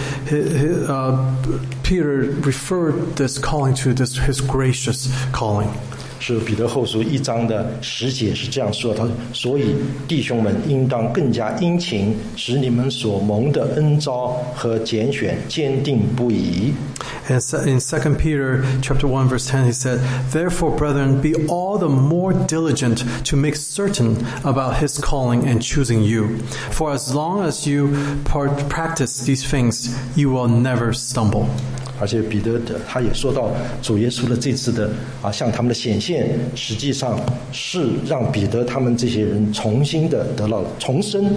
[SPEAKER 2] Peter referred this calling to his gracious calling.
[SPEAKER 1] 是彼得后书1章的10节是这样说的，所以弟兄们应当更加殷勤，使你们所蒙的恩召和拣选坚定不移。
[SPEAKER 2] And in 2 Peter chapter 1 verse 10 he said, "Therefore, brethren, be all the more diligent to make certain about his calling and choosing you. For as long as you practice these things, you will never stumble."
[SPEAKER 1] 而且彼得他也说到，主耶稣的这次的向他们的显现，实际上是让彼得他们这些人重新的得到重生。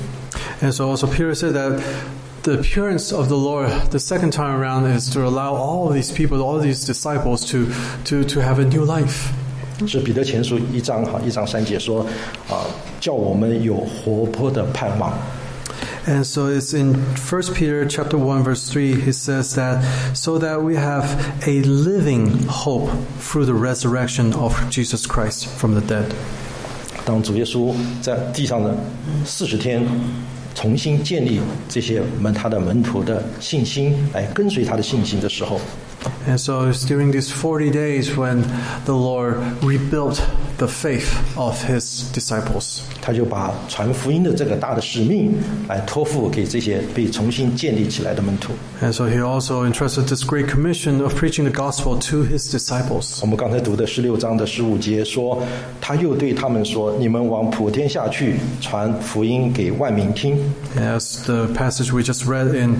[SPEAKER 2] And so also Peter said that the appearance of the Lord the second time around is to allow all these people, all these disciples to have a new life.
[SPEAKER 1] 是彼得前书1章3节说，叫我们有活泼的盼望。
[SPEAKER 2] And so it's in 1 Peter chapter 1 verse 3 he says that so that we have a living hope through the resurrection of Jesus Christ from the dead.
[SPEAKER 1] 当主耶稣在地上的40天重新建立这些他的门徒的信心，来跟随他的信心的时候，
[SPEAKER 2] And so it's during these 40 days when the Lord rebuilt the faith of his disciples.
[SPEAKER 1] 他就把传福音的这个大的使命来托付给这些被重新建立起来的门徒。
[SPEAKER 2] And so he also entrusted this great commission of preaching the gospel to his disciples.
[SPEAKER 1] 我们刚才读的16章的15节说，他又对他们说：“你们往普天下去，传福音给万民听。”
[SPEAKER 2] As the passage we just read in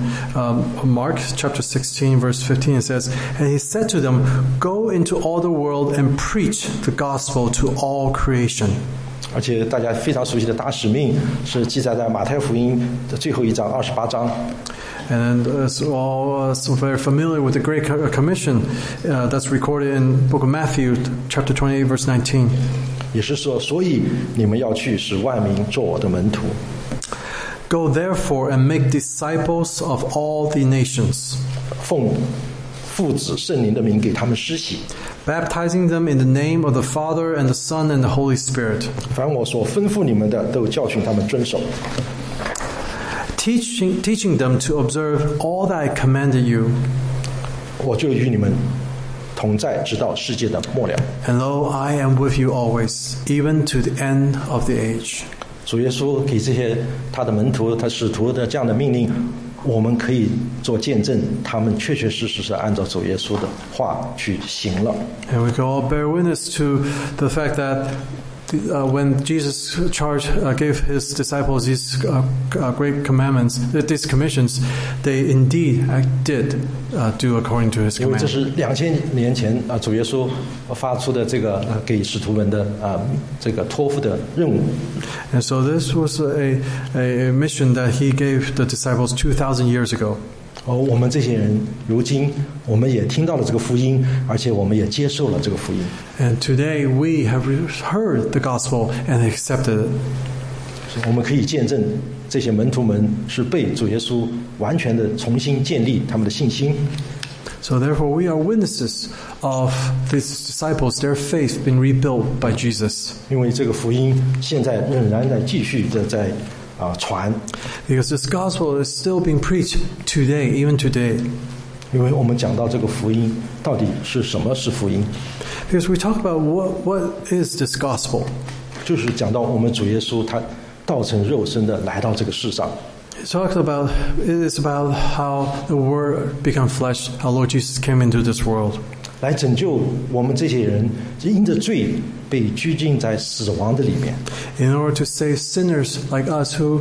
[SPEAKER 2] Mark chapter 16 verse 15 it says, "And he said to them, Go into all the world and preach the gospel to all creation."
[SPEAKER 1] 而且大家非常熟悉的大使命是记载在马太福音的最后1章28章。
[SPEAKER 2] And so all so very familiar with the Great Commission that's recorded in book of Matthew chapter 28 verse 19.
[SPEAKER 1] 也是说，所以你们要去，使万民做我的门徒。
[SPEAKER 2] Go therefore and make disciples of all the nations,
[SPEAKER 1] 奉父子圣灵的名给他们施洗，
[SPEAKER 2] baptizing them in the name of the Father and the Son and the Holy Spirit,
[SPEAKER 1] 凡我所吩咐你们的，都教训他们遵守。
[SPEAKER 2] teaching them to observe all that I commanded you.
[SPEAKER 1] 我就与你们同在，直到世界的末了。
[SPEAKER 2] And lo, I am with you always, even to the end of the age.
[SPEAKER 1] 主耶稣给这些他的门徒、他使徒的这样的命令，我们可以做见证，他们确确实实是按照主耶稣的话去行了。
[SPEAKER 2] And we can all bear witness to the fact that when Jesus gave his disciples these great commandments, these commissions, they indeed did do according to his
[SPEAKER 1] 因为这
[SPEAKER 2] command.
[SPEAKER 1] 是2000年前主耶稣发出的这个给使徒们的这个托付的任务。
[SPEAKER 2] And so this was a mission that he gave the disciples 2,000 years ago.
[SPEAKER 1] 而我们这些人，如今我们也听到了这个福音，而且我们也接受了这个福音。
[SPEAKER 2] And today we have heard the gospel and accepted it.
[SPEAKER 1] 我们可以见证这些门徒们是被主耶稣完全的重新建立他们的信心。
[SPEAKER 2] So therefore we are witnesses of these disciples, their faith being rebuilt by Jesus.
[SPEAKER 1] 因为这个福音现在仍然在继续的在传，
[SPEAKER 2] Because this gospel is still being preached today, even today.
[SPEAKER 1] 因为我们讲到这个福音到底是什么是福音，
[SPEAKER 2] Because we talk about what is this gospel.
[SPEAKER 1] 就是讲到我们主耶稣他道成肉身的来到这个世上，
[SPEAKER 2] It is about how the Word became flesh, how Lord Jesus came into this world.
[SPEAKER 1] 来拯救我们这些人因着罪被拘禁在死亡的里面。
[SPEAKER 2] In order to save sinners like us who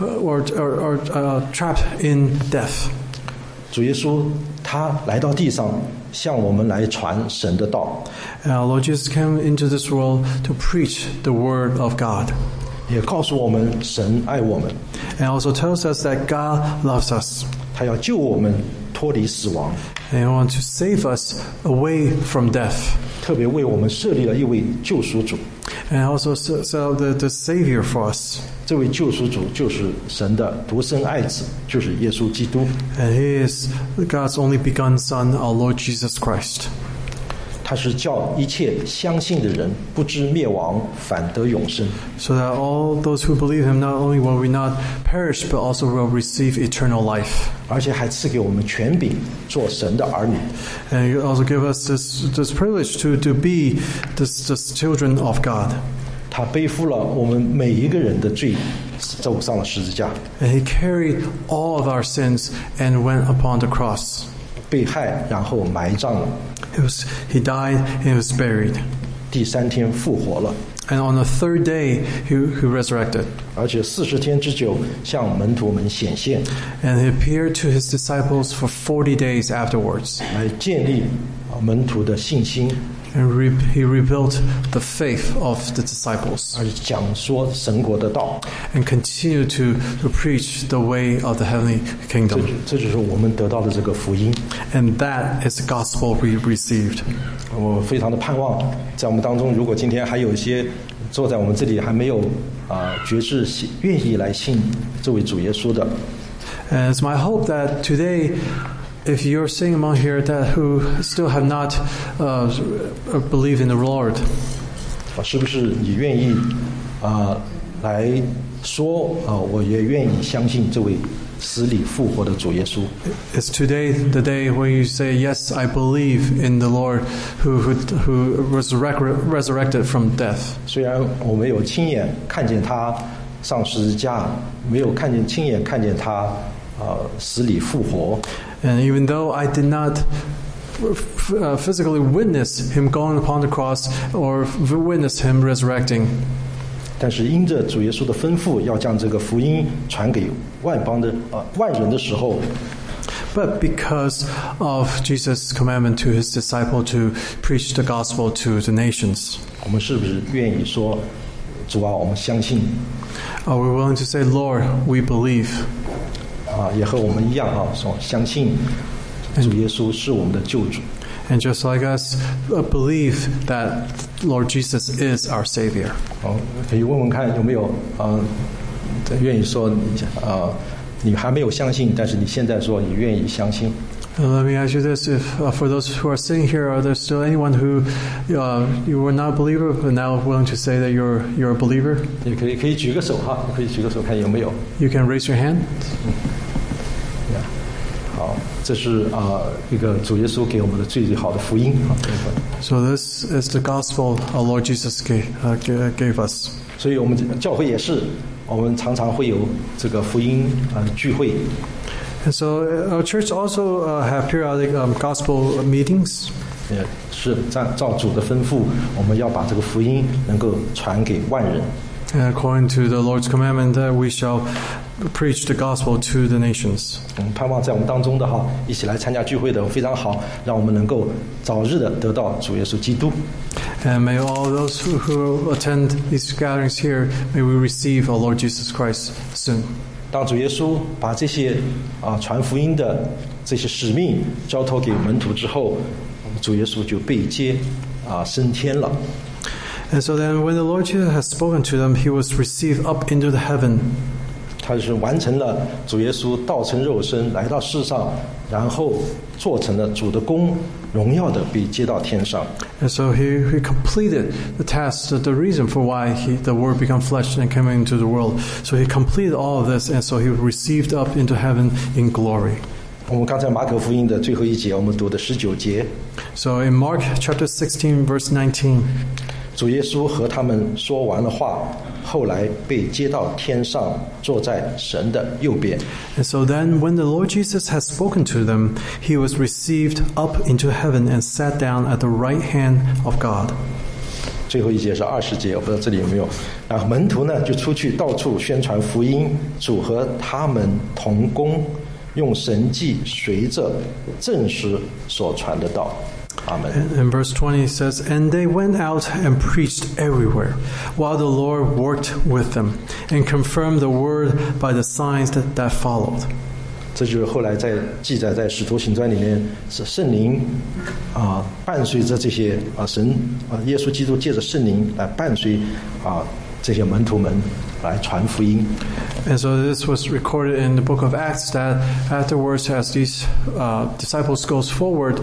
[SPEAKER 2] are trapped in death.
[SPEAKER 1] 主耶稣他来到地上，向我们来传神的道，
[SPEAKER 2] And our Lord Jesus came into this world to preach the Word of God.
[SPEAKER 1] 也告诉我们神爱我们，
[SPEAKER 2] And also tells us that God loves us.
[SPEAKER 1] 他要救我们脱离死亡，
[SPEAKER 2] And He wants to save us away from death.
[SPEAKER 1] 特别为我们设立了一位救赎主。
[SPEAKER 2] And also so the Savior for us.
[SPEAKER 1] 这位救赎主就是神的独生爱子，就是耶稣基督。
[SPEAKER 2] And He is God's only begotten Son, our Lord Jesus Christ.
[SPEAKER 1] 他是叫一切相信的人不知灭亡，反得永生。
[SPEAKER 2] so that all those who believe him not only will we not perish, but also will receive eternal life.
[SPEAKER 1] 而且还赐给我们权柄，做神的儿女。
[SPEAKER 2] And he also give us this privilege to be this children of God.
[SPEAKER 1] 他背负了我们每一个人的罪，走上了十字架，
[SPEAKER 2] And he carried all of our sins and went upon the cross.
[SPEAKER 1] 被害，然后埋葬了，
[SPEAKER 2] He died and was buried.
[SPEAKER 1] 第3天复活了，
[SPEAKER 2] And on the third day, he resurrected.
[SPEAKER 1] 而且40天之久向门徒们显现，
[SPEAKER 2] And he appeared to his disciples for 40 days afterwards.
[SPEAKER 1] 来建立门徒的信心，
[SPEAKER 2] And he rebuilt the faith of the disciples
[SPEAKER 1] 而讲说神国的道。
[SPEAKER 2] and continued to preach the way of the heavenly
[SPEAKER 1] 这
[SPEAKER 2] kingdom.
[SPEAKER 1] 这就是我们得到的这个福音。
[SPEAKER 2] And that is the gospel we received.
[SPEAKER 1] 我非常的盼望，在我们当中，如果今天还有一些坐在我们这里还没有决志愿意来信这位主耶稣的，
[SPEAKER 2] And it's my hope that today, if you're sitting among here that who still have not believed in the Lord,
[SPEAKER 1] 是不是你愿意来说我也愿意相信这位死里复活的主耶稣。
[SPEAKER 2] is today the day where you say, yes, I believe in the Lord who was resurrected from death.
[SPEAKER 1] 虽然我没有亲眼看见他上十字架，没有亲眼看见他死里复活，
[SPEAKER 2] And even though I did not physically witness him going upon the cross or witness him resurrecting,
[SPEAKER 1] 但是因着主耶稣的吩咐，要将这个福音传给万人的时候，
[SPEAKER 2] but because of Jesus' commandment to his disciple to preach the gospel to the nations,
[SPEAKER 1] 我们是不是愿意说，主啊，我们相信
[SPEAKER 2] are we willing to say, Lord, we believe?
[SPEAKER 1] 也和我们一样说相信主耶稣是我们的救主。
[SPEAKER 2] And just like us, believe that Lord Jesus is our Savior.
[SPEAKER 1] 可以问问看有没有愿意说你还没有相信，但是你现在说你愿意相信。
[SPEAKER 2] Let me ask you this: if for those who are sitting here, are there still anyone who you were not a believer but now willing to say that you're a believer?
[SPEAKER 1] 也可以举个手哈，可以举个手看有没有。
[SPEAKER 2] You can raise your hand.
[SPEAKER 1] 好，这是一个主耶稣给我们的最好的福音。
[SPEAKER 2] So this is the gospel our Lord Jesus gave us.
[SPEAKER 1] 所以我们教会也是，我们常常会有这个福音聚会。
[SPEAKER 2] And so our church also have periodic gospel meetings.
[SPEAKER 1] 也是照主的吩咐，我们要把这个福音能够传给万人。
[SPEAKER 2] And according to the Lord's commandment, that we shall preach the gospel to the nations.
[SPEAKER 1] 我们盼望在我们当中的一起来参加聚会的非常好，让我们能够早日的得到主耶稣基督。
[SPEAKER 2] And may all those who attend these gatherings here, may we receive our Lord Jesus Christ soon.
[SPEAKER 1] 当主耶稣把这些传福音的这些使命交托给门徒之后，主耶稣就被接升天了。
[SPEAKER 2] And so then when the Lord Jesus has spoken to them, he was received up into the heaven.
[SPEAKER 1] 他是完成了主耶稣道成肉身来到世上，然后做成了主的功，荣耀的被接到天上。
[SPEAKER 2] And so he completed the task, the reason for why the Word became flesh and came into the world. So he completed all of this, and so he received up into heaven in glory.
[SPEAKER 1] 我们刚才马可福音的最后一节，我们读的19节。
[SPEAKER 2] So in Mark chapter 16, verse 19,
[SPEAKER 1] 主耶稣和他们说完了话，后来被接到天上，坐在神的右边。
[SPEAKER 2] and so then when the Lord Jesus had spoken to them, he was received up into heaven and sat down at the right hand of God.
[SPEAKER 1] 最后一节是20节，我不知道这里有没有。然后门徒呢就出去到处宣传福音，主和他们同工，用神迹随着证实所传的道。阿门。
[SPEAKER 2] In verse 20 it says, and they went out and preached everywhere, while the Lord worked with them, and confirmed the word by the signs that followed.
[SPEAKER 1] 这就是后来在记载在使徒行传里面，是圣灵伴随着这些神耶稣基督借着圣灵来伴随这些门徒们来传福音。
[SPEAKER 2] And so this was recorded in the book of Acts that afterwards, as these disciples goes forward,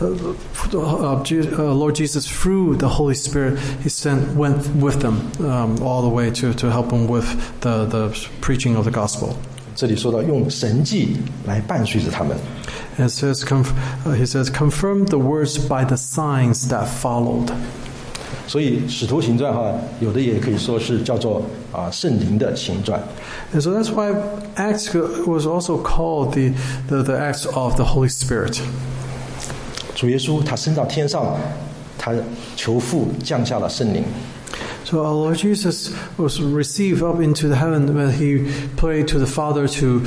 [SPEAKER 2] Lord Jesus, through the Holy Spirit, went with them all the way to help them with the preaching of the gospel.
[SPEAKER 1] 这里说到用神迹来伴随着他们。
[SPEAKER 2] And it says, he says, confirm the words by the signs that followed.
[SPEAKER 1] 所以使徒行传有的也可以说是叫做圣灵的行传。
[SPEAKER 2] And so that's why Acts was also called the Acts of the Holy Spirit.
[SPEAKER 1] 主耶稣他升到天上，他求父降下了圣灵。
[SPEAKER 2] So our Lord Jesus was received up into the heaven when he prayed to the Father to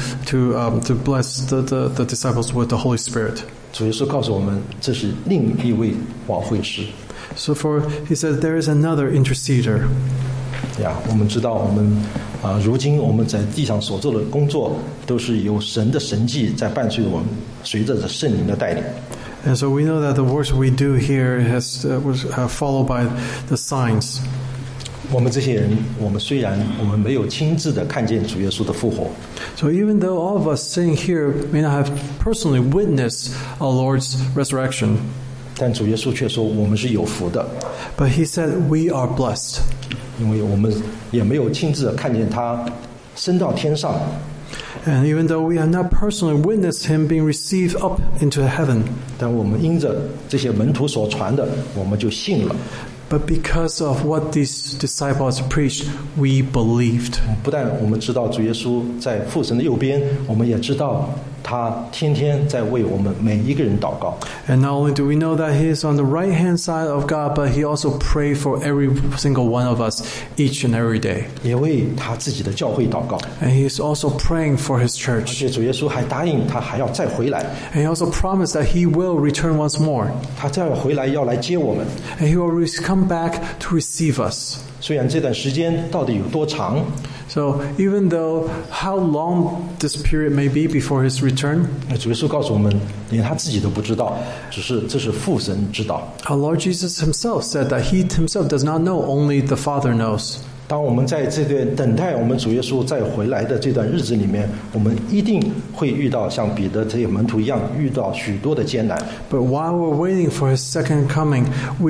[SPEAKER 2] bless the disciples with the Holy Spirit.
[SPEAKER 1] 主耶稣告诉我们，这是另一位保惠师。
[SPEAKER 2] So he said there is another interceder.
[SPEAKER 1] 我们知道我们如今我们在地上所做的工作，都是有神的神迹在伴随我们，随着圣灵的带领。
[SPEAKER 2] And so we know that the works we do here was followed by the signs.
[SPEAKER 1] 我们这些人，虽然我们没有亲自的看见主耶稣的复活，
[SPEAKER 2] So even though all of us sitting here may not have personally witnessed our Lord's resurrection,
[SPEAKER 1] 但主耶稣却说我们是有福的，
[SPEAKER 2] but he said we are blessed.
[SPEAKER 1] 因为我们也没有亲自的看见他升到天上，
[SPEAKER 2] And even though we have not personally witnessed him being received up into heaven,
[SPEAKER 1] 但我们因着这些门徒所传的，我们就信了。
[SPEAKER 2] but because of what these disciples preached, we believed.
[SPEAKER 1] 不但我们知道主耶稣在父神的右边，我们也知道他天天在为我们每一个人祷告。
[SPEAKER 2] And not only do we know that he is on the right-hand side of God, but he also prayed for every single one of us each and every day.
[SPEAKER 1] 也为他自己的教会祷告，
[SPEAKER 2] And he is also praying for his
[SPEAKER 1] 而
[SPEAKER 2] church.
[SPEAKER 1] 且主耶稣还答应他还要再回来，
[SPEAKER 2] And he also promised that he will return once more.
[SPEAKER 1] 他再回来要来接我们。
[SPEAKER 2] And he will come back to receive us.
[SPEAKER 1] 虽然这段时间到底有多长，
[SPEAKER 2] So even though how long this period may be before his return,
[SPEAKER 1] 主耶稣告诉我们，连他自己都不知道，这是父神知道。
[SPEAKER 2] our Lord Jesus himself said that he himself does not know, only the Father knows.
[SPEAKER 1] 当我们在这个等待我们主耶稣再回来的这段日子里面，我们一定会遇到像彼得这些门徒一样，遇到许多的艰难。
[SPEAKER 2] But while we're waiting for his second coming,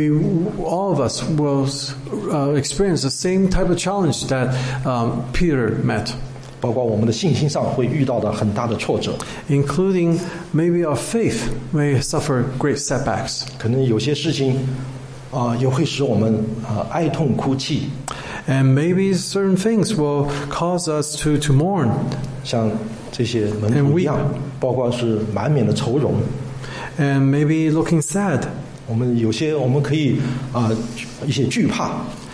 [SPEAKER 2] all of us will experience the same type of challenge that Peter met.
[SPEAKER 1] 包括我们的信心上会遇到的很大的挫折，
[SPEAKER 2] Including maybe our faith may suffer great setbacks.
[SPEAKER 1] 可能有些事情也会使我们哀痛哭泣，
[SPEAKER 2] And maybe certain things will cause us to mourn.
[SPEAKER 1] 像这些门徒一样，包括是满面的愁容。
[SPEAKER 2] And maybe looking sad.
[SPEAKER 1] 我们可以一些惧怕，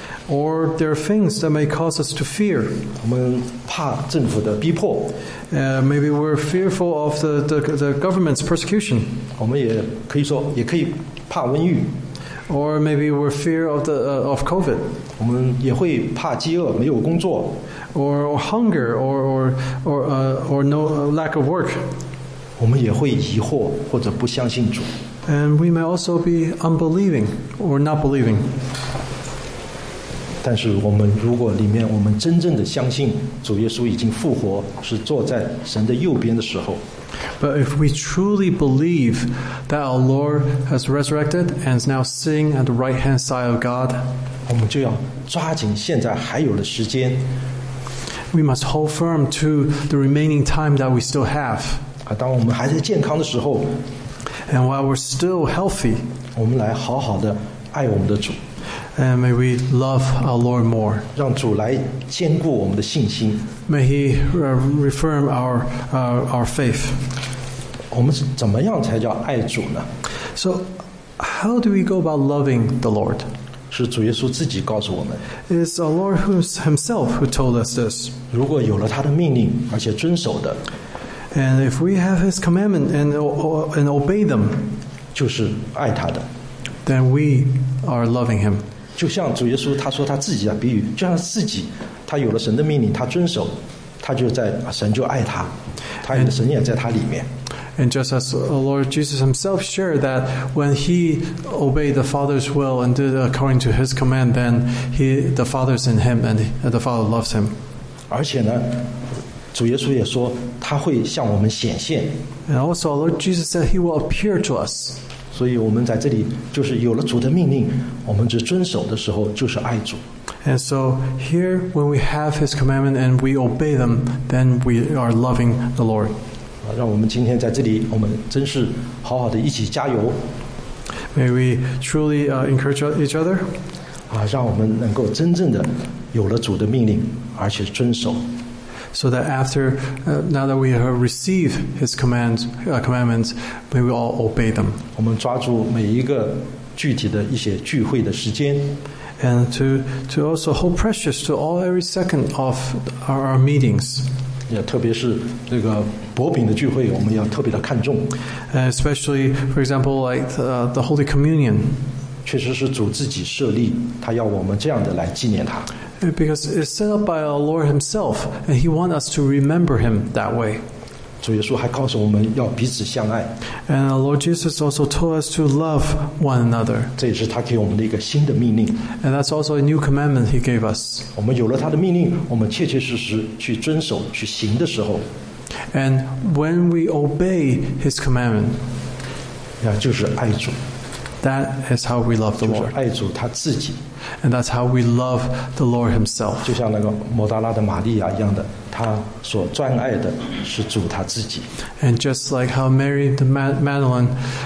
[SPEAKER 2] Or there are things that may cause us to fear.
[SPEAKER 1] 我们怕政府的逼迫，
[SPEAKER 2] Maybe we're fearful of the government's persecution.
[SPEAKER 1] 我们也可以怕瘟疫，
[SPEAKER 2] Or maybe we're fear of COVID.
[SPEAKER 1] 我们也会怕饥饿，没有工作，
[SPEAKER 2] Or hunger, or no lack of work.
[SPEAKER 1] 我们也会疑惑或者不相信主。
[SPEAKER 2] And we may also be unbelieving or not believing.
[SPEAKER 1] 但是如果里面我们真正的相信主耶稣已经复活，是坐在神的右边的时候，
[SPEAKER 2] But if we truly believe that our Lord has resurrected and is now sitting at the right-hand side of God,
[SPEAKER 1] 我们就要抓紧现在还有的时间，
[SPEAKER 2] we must hold firm to the remaining time that we still have.
[SPEAKER 1] 当我们还在健康的时候，
[SPEAKER 2] And while we're still healthy,
[SPEAKER 1] 我们来好好的爱我们的主，
[SPEAKER 2] and may we love our Lord more.
[SPEAKER 1] 让主来坚固我们的信心。
[SPEAKER 2] May He reaffirm our faith.
[SPEAKER 1] 我们是怎么样才叫爱主呢？
[SPEAKER 2] So, how do we go about loving the Lord?
[SPEAKER 1] 是主耶稣自己告诉我们，
[SPEAKER 2] It's our Lord Himself who told us this.
[SPEAKER 1] 如果有了他的命令而且遵守的，
[SPEAKER 2] And if we have His commandment and obey them,
[SPEAKER 1] 就是爱他的。
[SPEAKER 2] then we are loving Him.
[SPEAKER 1] 就像主耶稣他说他自己的比喻，就像自己他有了神的命令，他遵守，他就在神就爱他，神也在他里面。
[SPEAKER 2] And just as Lord Jesus Himself shared that when He obeyed the Father's will and did according to His command, then the Father's in Him and the Father loves Him.
[SPEAKER 1] 而且呢，主耶稣也说他会向我们显现。
[SPEAKER 2] And also, our Lord Jesus said He will appear to us.
[SPEAKER 1] 所以我们在这里就是有了主的命令，我们只遵守的时候就是爱主。
[SPEAKER 2] And so here, when we have His commandment and we obey them, then we are loving the Lord.
[SPEAKER 1] 让我们今天在这里，我们真是好好的一起加油。
[SPEAKER 2] May we truly encourage each other.
[SPEAKER 1] 让我们能够真正的有了主的命令，而且遵守。
[SPEAKER 2] So that after, now that we have received His commandments, may we all obey them.
[SPEAKER 1] 我们抓住每一个具体的一些聚会的时间，
[SPEAKER 2] And to also hold precious to every second of our meetings.
[SPEAKER 1] 也特别是这个薄饼的聚会，我们要特别的看重。
[SPEAKER 2] Especially, for example, like the Holy Communion.
[SPEAKER 1] 确实是主自己设立，他要我们这样的来纪念他。
[SPEAKER 2] Because it's set up by our Lord Himself, and He wants us to remember Him that way.
[SPEAKER 1] 主耶稣还告诉我们要彼此相爱，
[SPEAKER 2] And our Lord Jesus also told us to love one another.
[SPEAKER 1] 这也是他给我们的一个新的命令。
[SPEAKER 2] And that's also a new commandment He gave us.
[SPEAKER 1] 我们有了他的命令，我们切切实实去遵守、去行的时候，
[SPEAKER 2] And when we obey His commandment,
[SPEAKER 1] 就是爱主，
[SPEAKER 2] that is how we love the
[SPEAKER 1] 就是
[SPEAKER 2] Lord.
[SPEAKER 1] 爱主他自己。
[SPEAKER 2] And that's how we love the Lord Himself.
[SPEAKER 1] 就像那个抹大拉的玛利亚一样的，她所专爱的是主他自己。
[SPEAKER 2] And just like how Mary the Magdalene,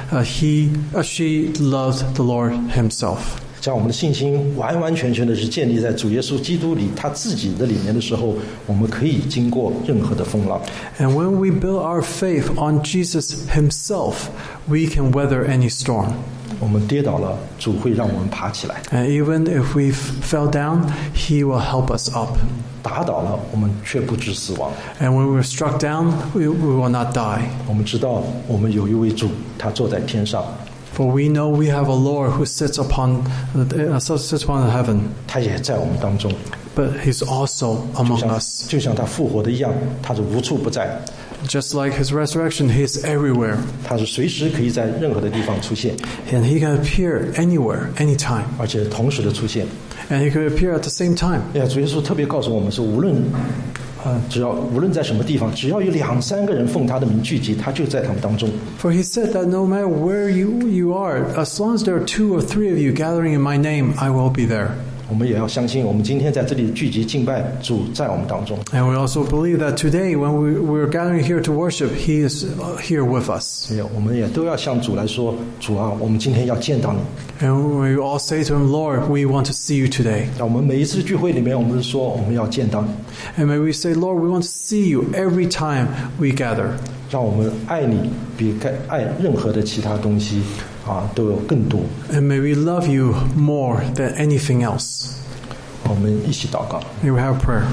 [SPEAKER 2] she loved the Lord Himself.
[SPEAKER 1] 将我们的信心完完全全的是建立在主耶稣基督里他自己的里面的时候，我们可以经过任何的风浪。
[SPEAKER 2] And when we build our faith on Jesus Himself, we can weather any storm.
[SPEAKER 1] 我们跌倒了，主会让我们爬起来；
[SPEAKER 2] And even if we fell down, He will help us up.
[SPEAKER 1] 打倒了，我们却不致死亡。
[SPEAKER 2] And when we're struck down, we will not die.
[SPEAKER 1] 我们知道，我们有一位主，他坐在天上，
[SPEAKER 2] For we know we have a Lord who sits upon the heaven,
[SPEAKER 1] 他也在我们当中，
[SPEAKER 2] but He's also among
[SPEAKER 1] 像
[SPEAKER 2] us.
[SPEAKER 1] 就像他复活的一样，他是无处不在，
[SPEAKER 2] Just like His resurrection, He is everywhere.
[SPEAKER 1] 他是随时可以在任何的地方出现，
[SPEAKER 2] And He can appear anywhere, anytime.
[SPEAKER 1] 而且同时的出现。
[SPEAKER 2] And He can appear at the same time.
[SPEAKER 1] 主耶稣特别告诉我们说，无论在什么地方，只要有2、3个人奉他的名聚集，他就在他们当中。
[SPEAKER 2] For He said that no matter where you are, as long as there are 2 or 3 of you gathering in My name, I will be there.
[SPEAKER 1] 我们也要相信，我们今天在这里聚集敬拜，主在我们当中。
[SPEAKER 2] And we also believe that today, when we're gathering here to worship, He is here with us.
[SPEAKER 1] 我们也都要向主来说，主啊，我们今天要见到你。
[SPEAKER 2] And we all say to Him, Lord, we want to see You today.
[SPEAKER 1] 让我们每一次聚会里面，我们说我们要见到你，
[SPEAKER 2] And may we say, Lord, we want to see You every time we gather.
[SPEAKER 1] 让我们爱你比爱任何的其他东西都有更多。
[SPEAKER 2] And may we love You more than anything else.
[SPEAKER 1] 我们一起祷告。
[SPEAKER 2] May we have prayer.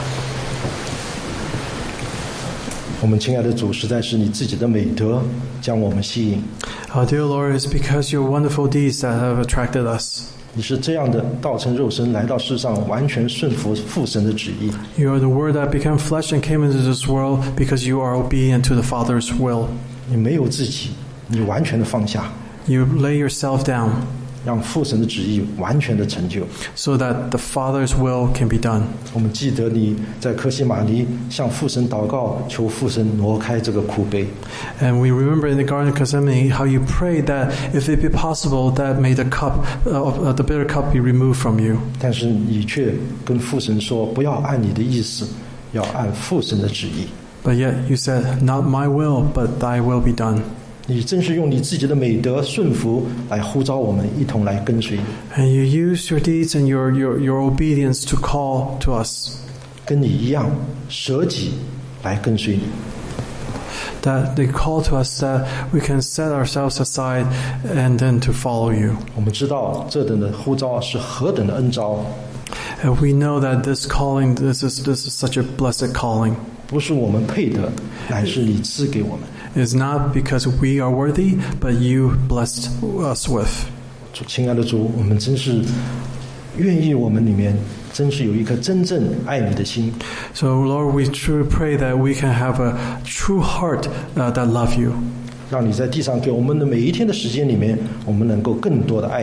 [SPEAKER 1] 我们亲爱的主，实在是你自己的美德将我们吸引。
[SPEAKER 2] Our dear Lord, it's because Your wonderful deeds that have attracted us.
[SPEAKER 1] 你是这样的道成肉身来到世上，完全顺服父神的旨意。
[SPEAKER 2] You are the Word that became flesh and came into this world because You are obedient to the Father's will.
[SPEAKER 1] 你没有自己，你完全的放下，
[SPEAKER 2] You lay Yourself down
[SPEAKER 1] 让父神的旨意完全的成就。
[SPEAKER 2] so that the Father's will can be done.
[SPEAKER 1] 我们记得你在客西马尼向父神祷告，求父神挪开这个苦杯。
[SPEAKER 2] And we remember in the Garden of Gethsemane how You prayed that if it be possible, that may the bitter cup be removed from You.
[SPEAKER 1] 但是你却跟父神说，不要按你的意思，要按父神的旨意。
[SPEAKER 2] But yet You said, not my will, but Thy will be done.
[SPEAKER 1] 你正是用你自己的美德顺服来呼召我们一同来跟随你，
[SPEAKER 2] And You use Your deeds and your obedience to call to us.
[SPEAKER 1] 跟你一样舍己来跟随你。
[SPEAKER 2] That they call to us that we can set ourselves aside and then to follow You.
[SPEAKER 1] 我们知道这等的呼召是何等的恩召，
[SPEAKER 2] And we know that this calling, this is such a blessed calling.
[SPEAKER 1] 不是我们配得，乃是你赐给我们。
[SPEAKER 2] It's not because we are worthy, but You blessed us with.
[SPEAKER 1] 主，亲爱的主，我们真是愿意我们里面真是有一颗真正爱你的心，
[SPEAKER 2] So Lord, we truly pray that we can have a true heart that love You.
[SPEAKER 1] 让你在地上给我们的每一天的时间里面，我们能够更多的爱你，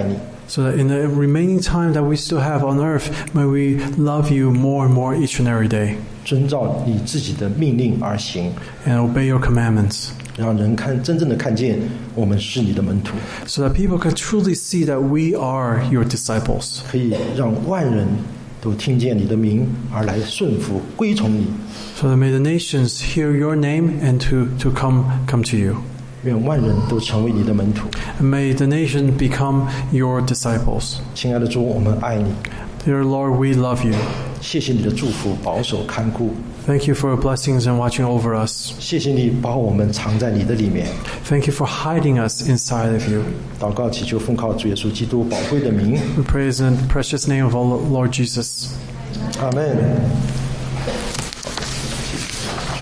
[SPEAKER 2] So that in the remaining time that we still have on earth, may we love you more and more each and every day
[SPEAKER 1] 遵照你自己的命令而行，
[SPEAKER 2] and obey your commandments,
[SPEAKER 1] 让人真正的看见我们是你的门徒，
[SPEAKER 2] so that people can truly see that we are your disciples,
[SPEAKER 1] 可以让万人都听见你的名而来顺服归从你。
[SPEAKER 2] so that may the nations hear your name and to come to you.
[SPEAKER 1] 愿万人都成为你的门徒。
[SPEAKER 2] And may the nation become your disciples.
[SPEAKER 1] 亲爱的主，我们爱你，
[SPEAKER 2] Dear Lord, we love you.
[SPEAKER 1] 谢谢你的祝福，保守看顾，
[SPEAKER 2] Thank you for your blessings and watching over us.
[SPEAKER 1] 谢谢你把我们藏在你的里面。
[SPEAKER 2] Thank you for hiding us inside of you.
[SPEAKER 1] 祷告祈求奉靠主耶稣基督宝贵的名，
[SPEAKER 2] We praise in the precious name of our Lord Jesus.
[SPEAKER 1] 阿门。